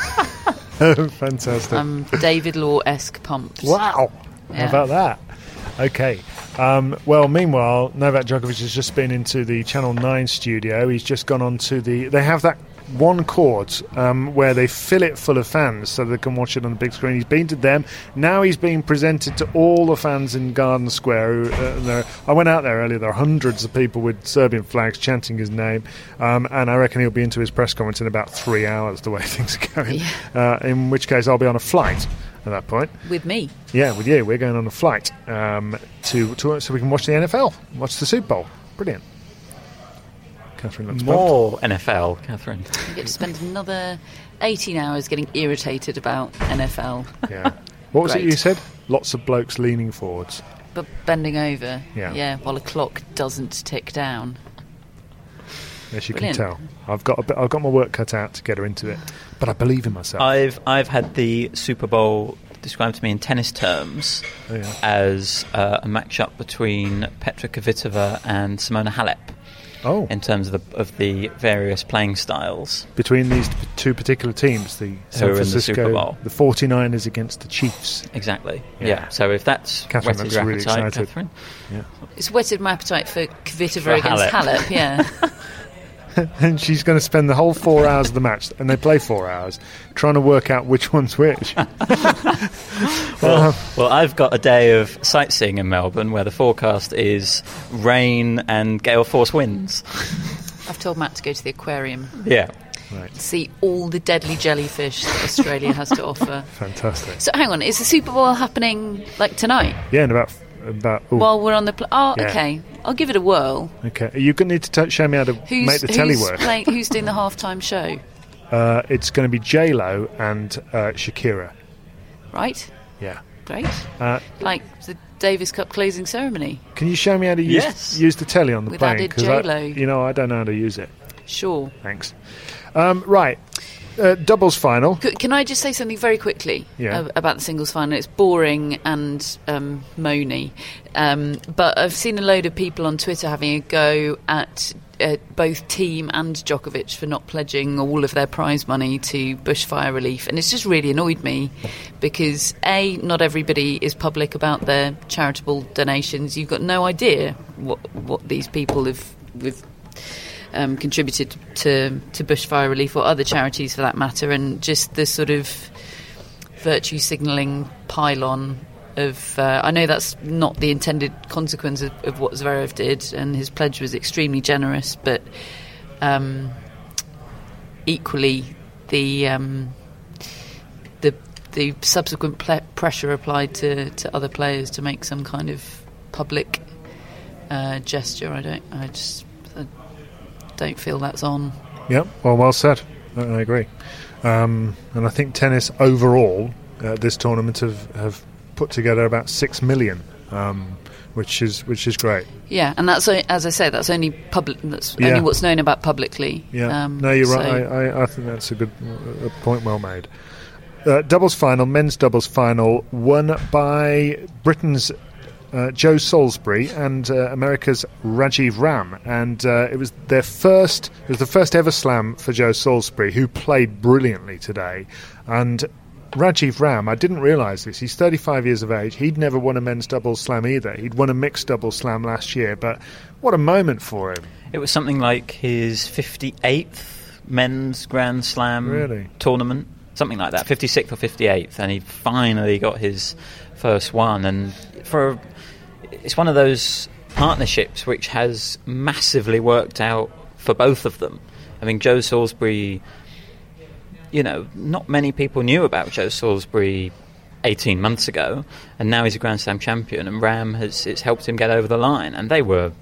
Fantastic. I'm David Law-esque pumped. Wow. Yeah. How about that? Okay. Um, well, meanwhile, Novak Djokovic has just been into the Channel nine studio. He's just gone on to the... They have that one court um, where they fill it full of fans so they can watch it on the big screen. He's been to them. Now he's being presented to all the fans in Garden Square. Uh, there, I went out there earlier. There are hundreds of people with Serbian flags chanting his name. Um, and I reckon he'll be into his press conference in about three hours, the way things are going. Yeah. Uh, in which case I'll be on a flight at that point. With me? Yeah, with you. We're going on a flight um, to, to so we can watch the N F L, watch the Super Bowl. Brilliant. Catherine looks More pumped. N F L, Catherine. You get to spend another eighteen hours getting irritated about N F L. Yeah. What was Great. it you said? Lots of blokes leaning forwards. But bending over, Yeah. yeah, while a clock doesn't tick down. As you Brilliant. can tell, I've got a bit, I've got my work cut out to get her into it, but I believe in myself. I've I've had the Super Bowl described to me in tennis terms Oh, yeah. as uh, a match-up between Petra Kvitova and Simona Halep. Oh. In terms of the of the various playing styles Between these t- two particular teams, the San who are in the Francisco, Super Bowl. the forty-niners against the Chiefs. Exactly. Yeah. Yeah. So if that's Catherine whetted looks your really appetite, excited. Catherine. Yeah. It's whetted my appetite for Kvitova For against Halep. Halep, yeah. And she's going to spend the whole four hours of the match, and they play four hours, trying to work out which one's which. Well, well, I've got a day of sightseeing in Melbourne where the forecast is rain and gale force winds. I've told Matt to go to the aquarium. Yeah. Right. See all the deadly jellyfish that Australia has to offer. Fantastic. So hang on, is the Super Bowl happening like tonight? Yeah, in about about. Ooh. While we're on the pl- oh, Yeah. okay, I'll give it a whirl. Okay, you're going to need to t- show me how to Who's make the telly who's work. playing, who's doing the halftime show? Uh, it's going to be J Lo and uh, Shakira. Right, Yeah. great. Uh, Like the Davis Cup closing ceremony. Can you show me how to use Yes. use the telly on the With plane? added 'Cause I- J-Lo. you know, I don't know how to use it. Sure. Thanks. Um, right, uh, doubles final. C- Can I just say something very quickly Yeah. uh, about the singles final? It's boring and um, moany, um, but I've seen a load of people on Twitter having a go at uh, both Thiem and Djokovic for not pledging all of their prize money to bushfire relief, and it's just really annoyed me because A, not everybody is public about their charitable donations. You've got no idea what what these people have with. Um, contributed to, to bushfire relief or other charities for that matter, and just the sort of virtue signalling pylon of uh, I know that's not the intended consequence of, of what Zverev did, and his pledge was extremely generous, but um, equally the um, the the subsequent ple- pressure applied to, to other players to make some kind of public uh, gesture. I don't I just I don't feel that's on. Yeah, well, well said. I, I agree. Um, and I think tennis overall, uh, this tournament have, have put together about six million, um, which is which is great. Yeah, and that's o- as I say, that's only public. That's Yeah. only what's known about publicly. Yeah, Um, no, you're so- right. I, I, I think that's a good a point, well made. Uh, doubles final, men's doubles final, won by Britain's uh, Joe Salisbury and uh, America's Rajiv Ram, and uh, it was their first. It was the first ever slam for Joe Salisbury, who played brilliantly today. And Rajiv Ram, I didn't realise this. He's thirty-five years of age. He'd never won a men's doubles slam either. He'd won a mixed doubles slam last year, but what a moment for him! It was something like his fifty-eighth men's Grand Slam Really? tournament, something like that, fifty-sixth or fifty-eighth, and he finally got his first one. And for it's one of those partnerships which has massively worked out for both of them. I mean, Joe Salisbury, you know, not many people knew about Joe Salisbury eighteen months ago, and now he's a Grand Slam champion, and Ram has it's helped him get over the line. And they were,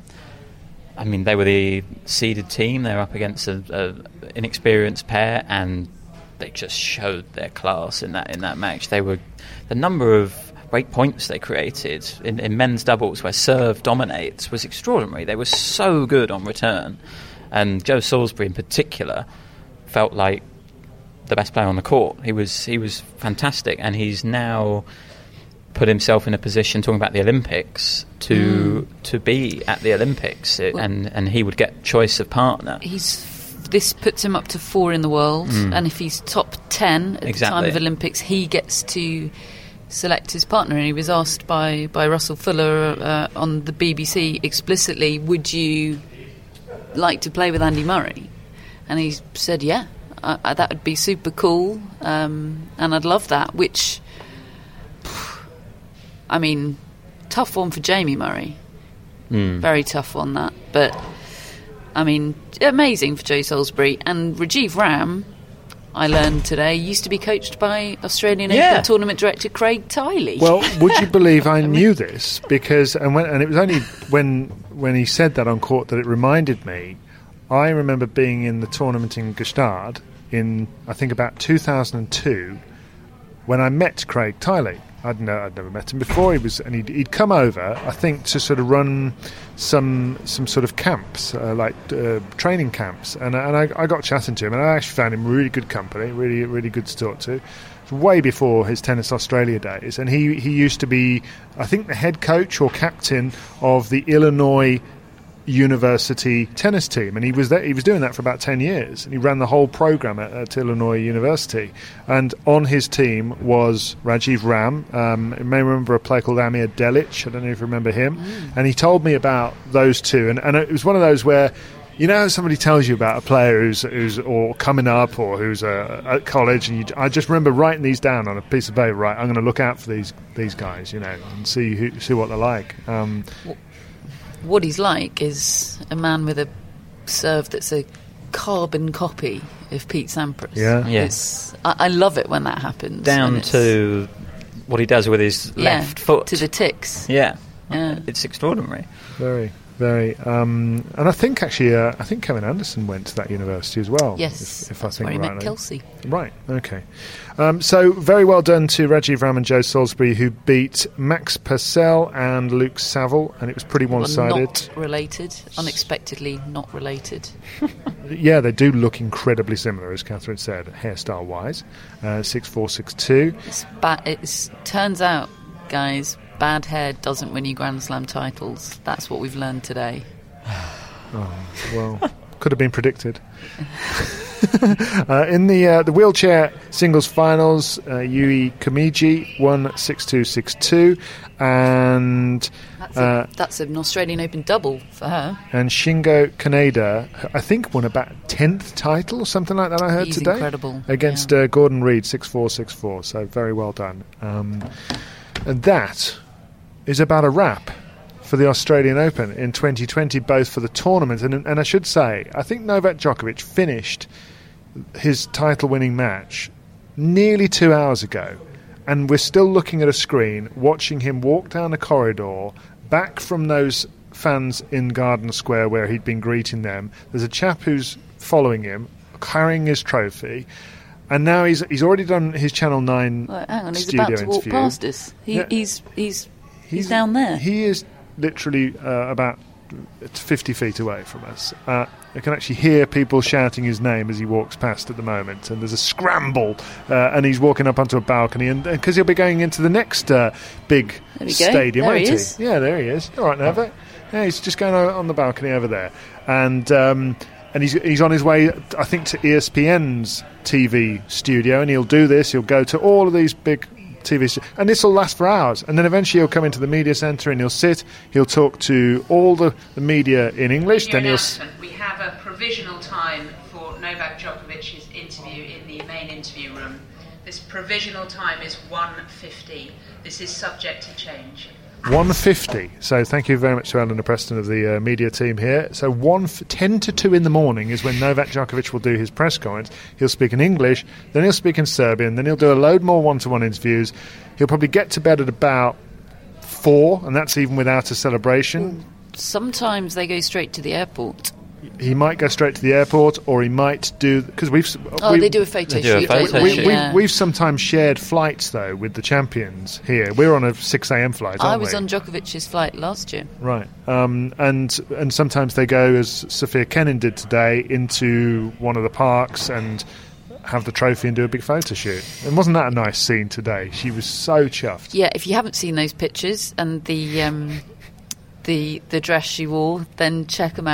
I mean, they were the seeded team. They were up against an inexperienced pair, and they just showed their class in that in that match. They were the number of great points they created in, in men's doubles where serve dominates was extraordinary. They were so good on return, and Joe Salisbury in particular felt like the best player on the court. He was he was fantastic, and he's now put himself in a position, talking about the Olympics, to Mm. to be at the Olympics, it, and and he would get choice of partner. He's this puts him up to four in the world, Mm. and if he's top ten at Exactly. the time of Olympics, he gets to select his partner. And he was asked by, by Russell Fuller uh, on the B B C explicitly, would you like to play with Andy Murray? And he said, yeah, I, I, that would be super cool, um, and I'd love that, which, I mean, tough one for Jamie Murray. Mm. Very tough one, that. But, I mean, amazing for Joe Salisbury. And Rajiv Ram, I learned today, used to be coached by Australian Yeah. Open tournament director Craig Tiley. Well, would you believe I knew this? Because, and, when, and it was only when when he said that on court that it reminded me. I remember being in the tournament in Gstaad in, I think, about two thousand two, when I met Craig Tiley. I'd, no, I'd never met him before. He was, and he'd, he'd come over, I think, to sort of run some some sort of camps, uh, like uh, training camps. And, and I, I got chatting to him, and I actually found him really good company, really really good to talk to. It was way before his Tennis Australia days, and he he used to be, I think, the head coach or captain of the Illinois University tennis team, and he was there, he was doing that for about ten years, and he ran the whole program at, at Illinois University. And on his team was Rajiv Ram. Um, you may remember a player called Amir Delic. I don't know if you remember him. Mm. And he told me about those two, and, and it was one of those where, you know, somebody tells you about a player who's who's or coming up or who's uh, at college, and you, I just remember writing these down on a piece of paper. Right, I'm going to look out for these these guys, you know, and see who, see what they're like. Um, well, what he's like is a man with a serve that's a carbon copy of Pete Sampras. Yeah, yes. I, I love it when that happens. Down to what he does with his yeah, left foot, to the ticks. Yeah, yeah. It's extraordinary. Very, very. Um, and I think actually, uh, I think Kevin Anderson went to that university as well. Yes, if, if that's I think where he right met Kelsey. Right. Okay. Um, so very well done to Rajiv Ram and Joe Salisbury, who beat Max Purcell and Luke Saville, and it was pretty one-sided. Well, not related, unexpectedly not related. Yeah, they do look incredibly similar, as Catherine said, hairstyle-wise. Uh, six four, six two. It's ba- it's turns out, guys, bad hair doesn't win you Grand Slam titles. That's what we've learned today. Oh, well, could have been predicted. uh, in the uh, the wheelchair singles finals, uh, Yui Kamiji won six two, six two, and that's, uh, a, that's an Australian Open double for her. And Shingo Kaneda, I think, won about tenth title or something like that. I heard He's today, incredible. against yeah. uh, Gordon Reed, six four, six four. So very well done. Um, and that is about a wrap for the Australian Open in twenty twenty, both for the tournament and, and I should say, I think Novak Djokovic finished his title-winning match nearly two hours ago, and we're still looking at a screen, watching him walk down a corridor back from those fans in Garden Square where he'd been greeting them. There's a chap who's following him, carrying his trophy, and now he's he's already done his Channel nine well, hang on, he's studio about to walk interview. past us. He, Yeah. he's, he's he's he's down there. He is literally uh, about fifty feet away from us. Uh, I can actually hear people shouting his name as he walks past at the moment, and there's a scramble, uh, and he's walking up onto a balcony, and because he'll be going into the next uh, big There we go. stadium, There won't he he? is. Yeah, there he is. All right, Nova. Yeah, he's just going on the balcony over there, and um, and he's he's on his way, I think, to E S P N's T V studio, and he'll do this. He'll go to all of these big T V st- and this will last for hours, and then eventually he'll come into the media centre and he'll sit, he'll talk to all the, the media in English. Then he'll s- we have a provisional time for Novak Djokovic's interview in the main interview room. This provisional time is one fifty. This is subject to change. one fifty. So thank you very much to Eleanor Preston of the uh, media team here. So one f- ten to two in the morning is when Novak Djokovic will do his press conference. He'll speak in English, then he'll speak in Serbian, then he'll do a load more one-to-one interviews. He'll probably get to bed at about four, and that's even without a celebration. Sometimes they go straight to the airport. He might go straight to the airport, or he might do, because we've Oh, we, they do a photo They do a shoot. photo don't we, they? we, Yeah. we've sometimes shared flights though with the champions here. We're on a six a.m. flight, aren't I was we? on Djokovic's flight last year. Right, um, and and sometimes they go, as Sophia Kenin did today, into one of the parks and have the trophy and do a big photo shoot. And wasn't that a nice scene today? She was so chuffed. Yeah, if you haven't seen those pictures and the um, the the dress she wore, then check them out,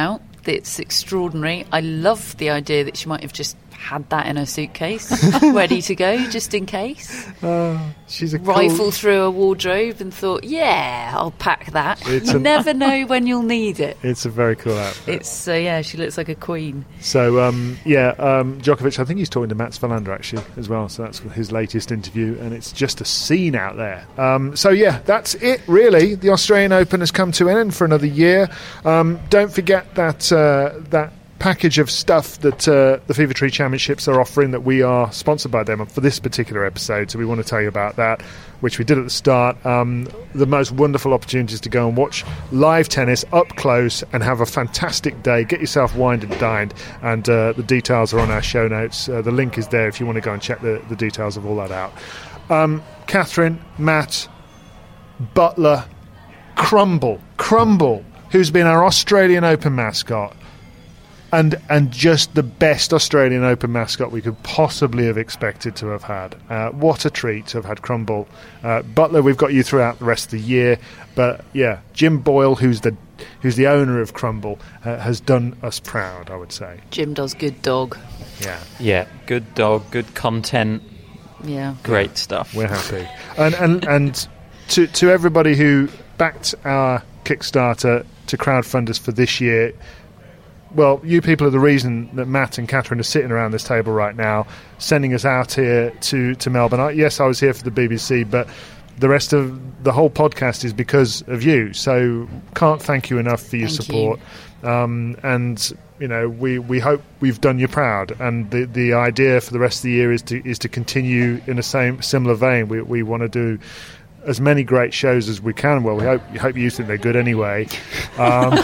It's extraordinary. I love the idea that she might have just had that in her suitcase, ready to go, just in case. Uh, she's a Rifle cool... through a wardrobe and thought, yeah, I'll pack that. It's you a... never know when you'll need it. It's a very cool outfit. It's uh, yeah, she looks like a queen. So um, yeah, um, Djokovic. I think he's talking to Mats Wilander actually as well. So that's his latest interview, and it's just a scene out there. Um, so yeah, that's it really. The Australian Open has come to an end for another year. Um, don't forget that uh, that. package of stuff that uh, the Fever Tree Championships are offering, that we are sponsored by them for this particular episode, so we want to tell you about that, which we did at the start. Um, the most wonderful opportunities to go and watch live tennis up close and have a fantastic day. Get yourself wined and dined, and uh, the details are on our show notes. Uh, the link is there if you want to go and check the, the details of all that out. um, Catherine, Matt, Butler, Crumble Crumble, who's been our Australian Open mascot, And and just the best Australian Open mascot we could possibly have expected to have had. Uh, what a treat to have had Crumble. Uh, Butler, we've got you throughout the rest of the year. But yeah, Jim Boyle, who's the who's the owner of Crumble, uh, has done us proud, I would say. Jim does good dog. Yeah. Yeah, good dog, good content. Yeah. Great stuff. We're happy. And and, and to, to everybody who backed our Kickstarter to crowdfund us for this year, well, you people are the reason that Matt and Catherine are sitting around this table right now, sending us out here to, to Melbourne. I, yes, I was here for the B B C, but the rest of the whole podcast is because of you. So can't thank you enough for your thank support. You. Um, and, you know, we, we hope we've done you proud. And the, the idea for the rest of the year is to is to continue in a same similar vein. We, we want to do as many great shows as we can. Well, we hope, we hope you think they're good anyway. Um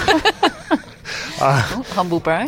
Uh, oh, humble brag.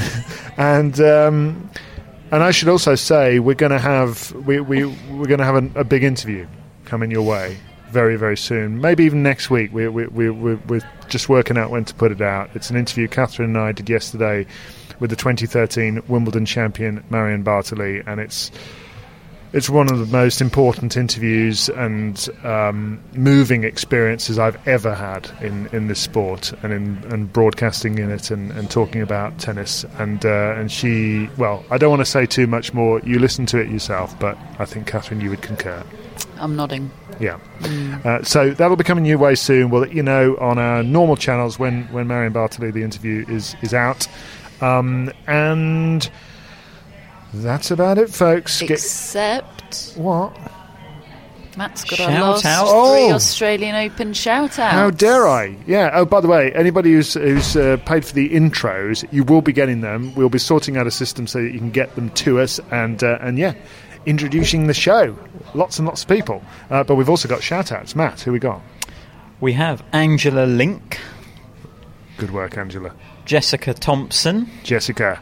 and um, and I should also say we're going to have we we we're going to have a, a big interview coming your way very very soon. Maybe even next week. We we we we're, we're just working out when to put it out. It's an interview Catherine and I did yesterday with the twenty thirteen Wimbledon champion Marion Bartoli, and it's. It's one of the most important interviews and um, moving experiences I've ever had in, in this sport and in and broadcasting in it and, and talking about tennis. And uh, and she, well, I don't want to say too much more. You listen to it yourself, but I think, Catherine, you would concur. I'm nodding. Yeah. Mm. Uh, so that'll be coming your way soon. We'll let you know on our normal channels when, when Marion Bartoli, the interview, is, is out. Um, and... That's about it, folks. Except... Get... What? Matt's got shout our last out. three Oh. Australian Open shout-outs. How dare I? Yeah. Oh, by the way, anybody who's, who's uh, paid for the intros, you will be getting them. We'll be sorting out a system so that you can get them to us. And, uh, and yeah, introducing the show. Lots and lots of people. Uh, but we've also got shout-outs. Matt, who we got? We have Angela Link. Good work, Angela. Jessica Thompson. Jessica.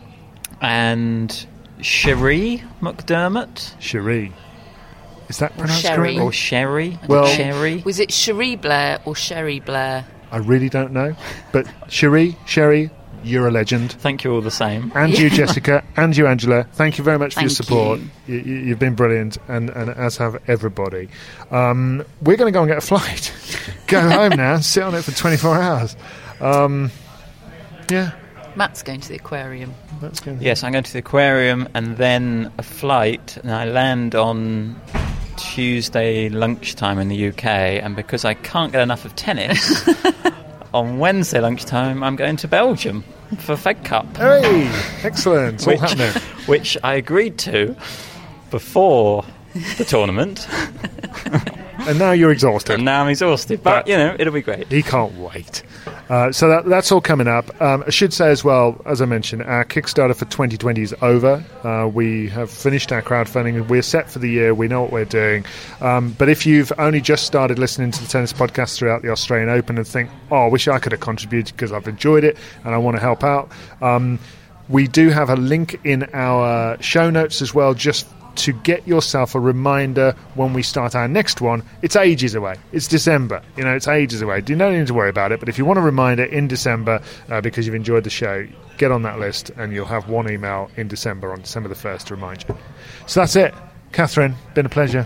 And... Cherie McDermott? Cherie. Is that pronounced Sherry. correctly? Or Sherry? Well, Sherry? Was it Cherie Blair or Sherry Blair? I really don't know. But Cherie, Sherry, you're a legend. Thank you all the same. And you, Jessica, and you, Angela. Thank you very much for Thank your support. You. You, you've been brilliant, and, and as have everybody. Um, we're going to go and get a flight. Go home now and sit on it for twenty-four hours. Um, yeah. Matt's going to the aquarium. That's good. Yes, I'm going to the aquarium and then a flight, and I land on Tuesday lunchtime in the U K, and because I can't get enough of tennis, on Wednesday lunchtime I'm going to Belgium for Fed Cup. Hey, excellent. It's all which, happening. Which I agreed to before the tournament. And now you're exhausted. And now I'm exhausted, but, but you know, it'll be great. He can't wait. Uh, so that, that's all coming up. Um, I should say as well, as I mentioned, our Kickstarter for twenty twenty is over. Uh, we have finished our crowdfunding and we're set for the year. We know what we're doing. Um, but if you've only just started listening to the tennis podcast throughout the Australian Open and think, oh, I wish I could have contributed because I've enjoyed it and I want to help out, um, we do have a link in our show notes as well, just to get yourself a reminder when we start our next one. It's ages away. It's December. You know, it's ages away. You don't need to worry about it, but if you want a reminder in December uh, because you've enjoyed the show, get on that list and you'll have one email in December, on December the first, to remind you. So that's it. Catherine, been a pleasure.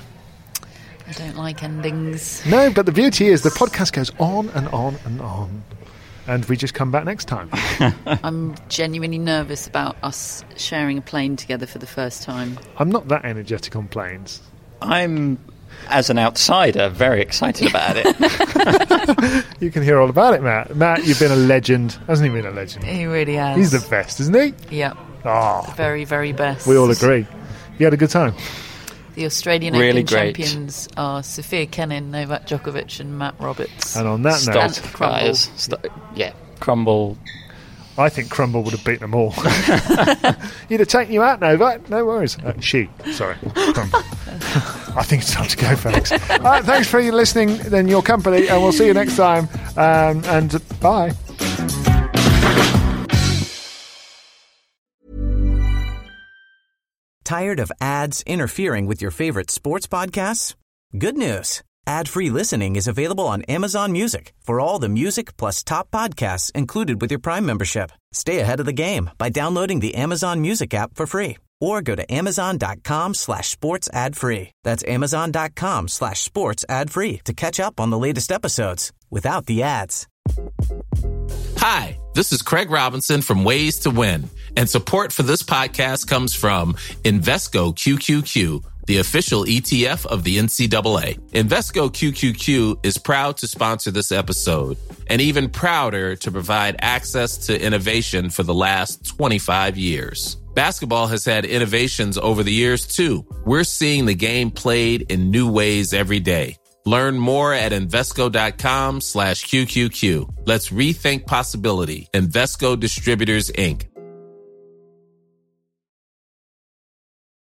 I don't like endings. No, but the beauty is the podcast goes on and on and on. and we just come back next time. I'm genuinely nervous about us sharing a plane together for the first time. I'm not that energetic on planes. I'm, as an outsider, very excited about it. You can hear all about it, Matt. Matt, you've been a legend. Hasn't he been a legend? He really has. He's the best, isn't he? Yep. Oh. The very, very best. We all agree. You had a good time? The Australian really Open great. champions are Sofia Kenin, Novak Djokovic and Matt Roberts. And on that Stop, note... guys. Stop. Yeah, Crumble. I think Crumble would have beaten them all. He'd have taken you out, Novak. No worries. Uh, she. Sorry. Crumble. I think it's time to go, folks. All right, thanks for listening and your company, and we'll see you next time. Um, and bye. Tired of ads interfering with your favorite sports podcasts? Good news. Ad-free listening is available on Amazon Music for all the music plus top podcasts included with your Prime membership. Stay ahead of the game by downloading the Amazon Music app for free or go to amazon.com slash sports ad free. That's amazon.com slash sports ad free to catch up on the latest episodes without the ads. Hi, this is Craig Robinson from Ways to Win, and support for this podcast comes from Invesco Q Q Q, the official E T F of the N C double A. Invesco Q Q Q is proud to sponsor this episode, and even prouder to provide access to innovation for the last twenty-five years. Basketball has had innovations over the years, too. We're seeing the game played in new ways every day. Learn more at Invesco.com slash QQQ. Let's rethink possibility. Invesco Distributors, Incorporated.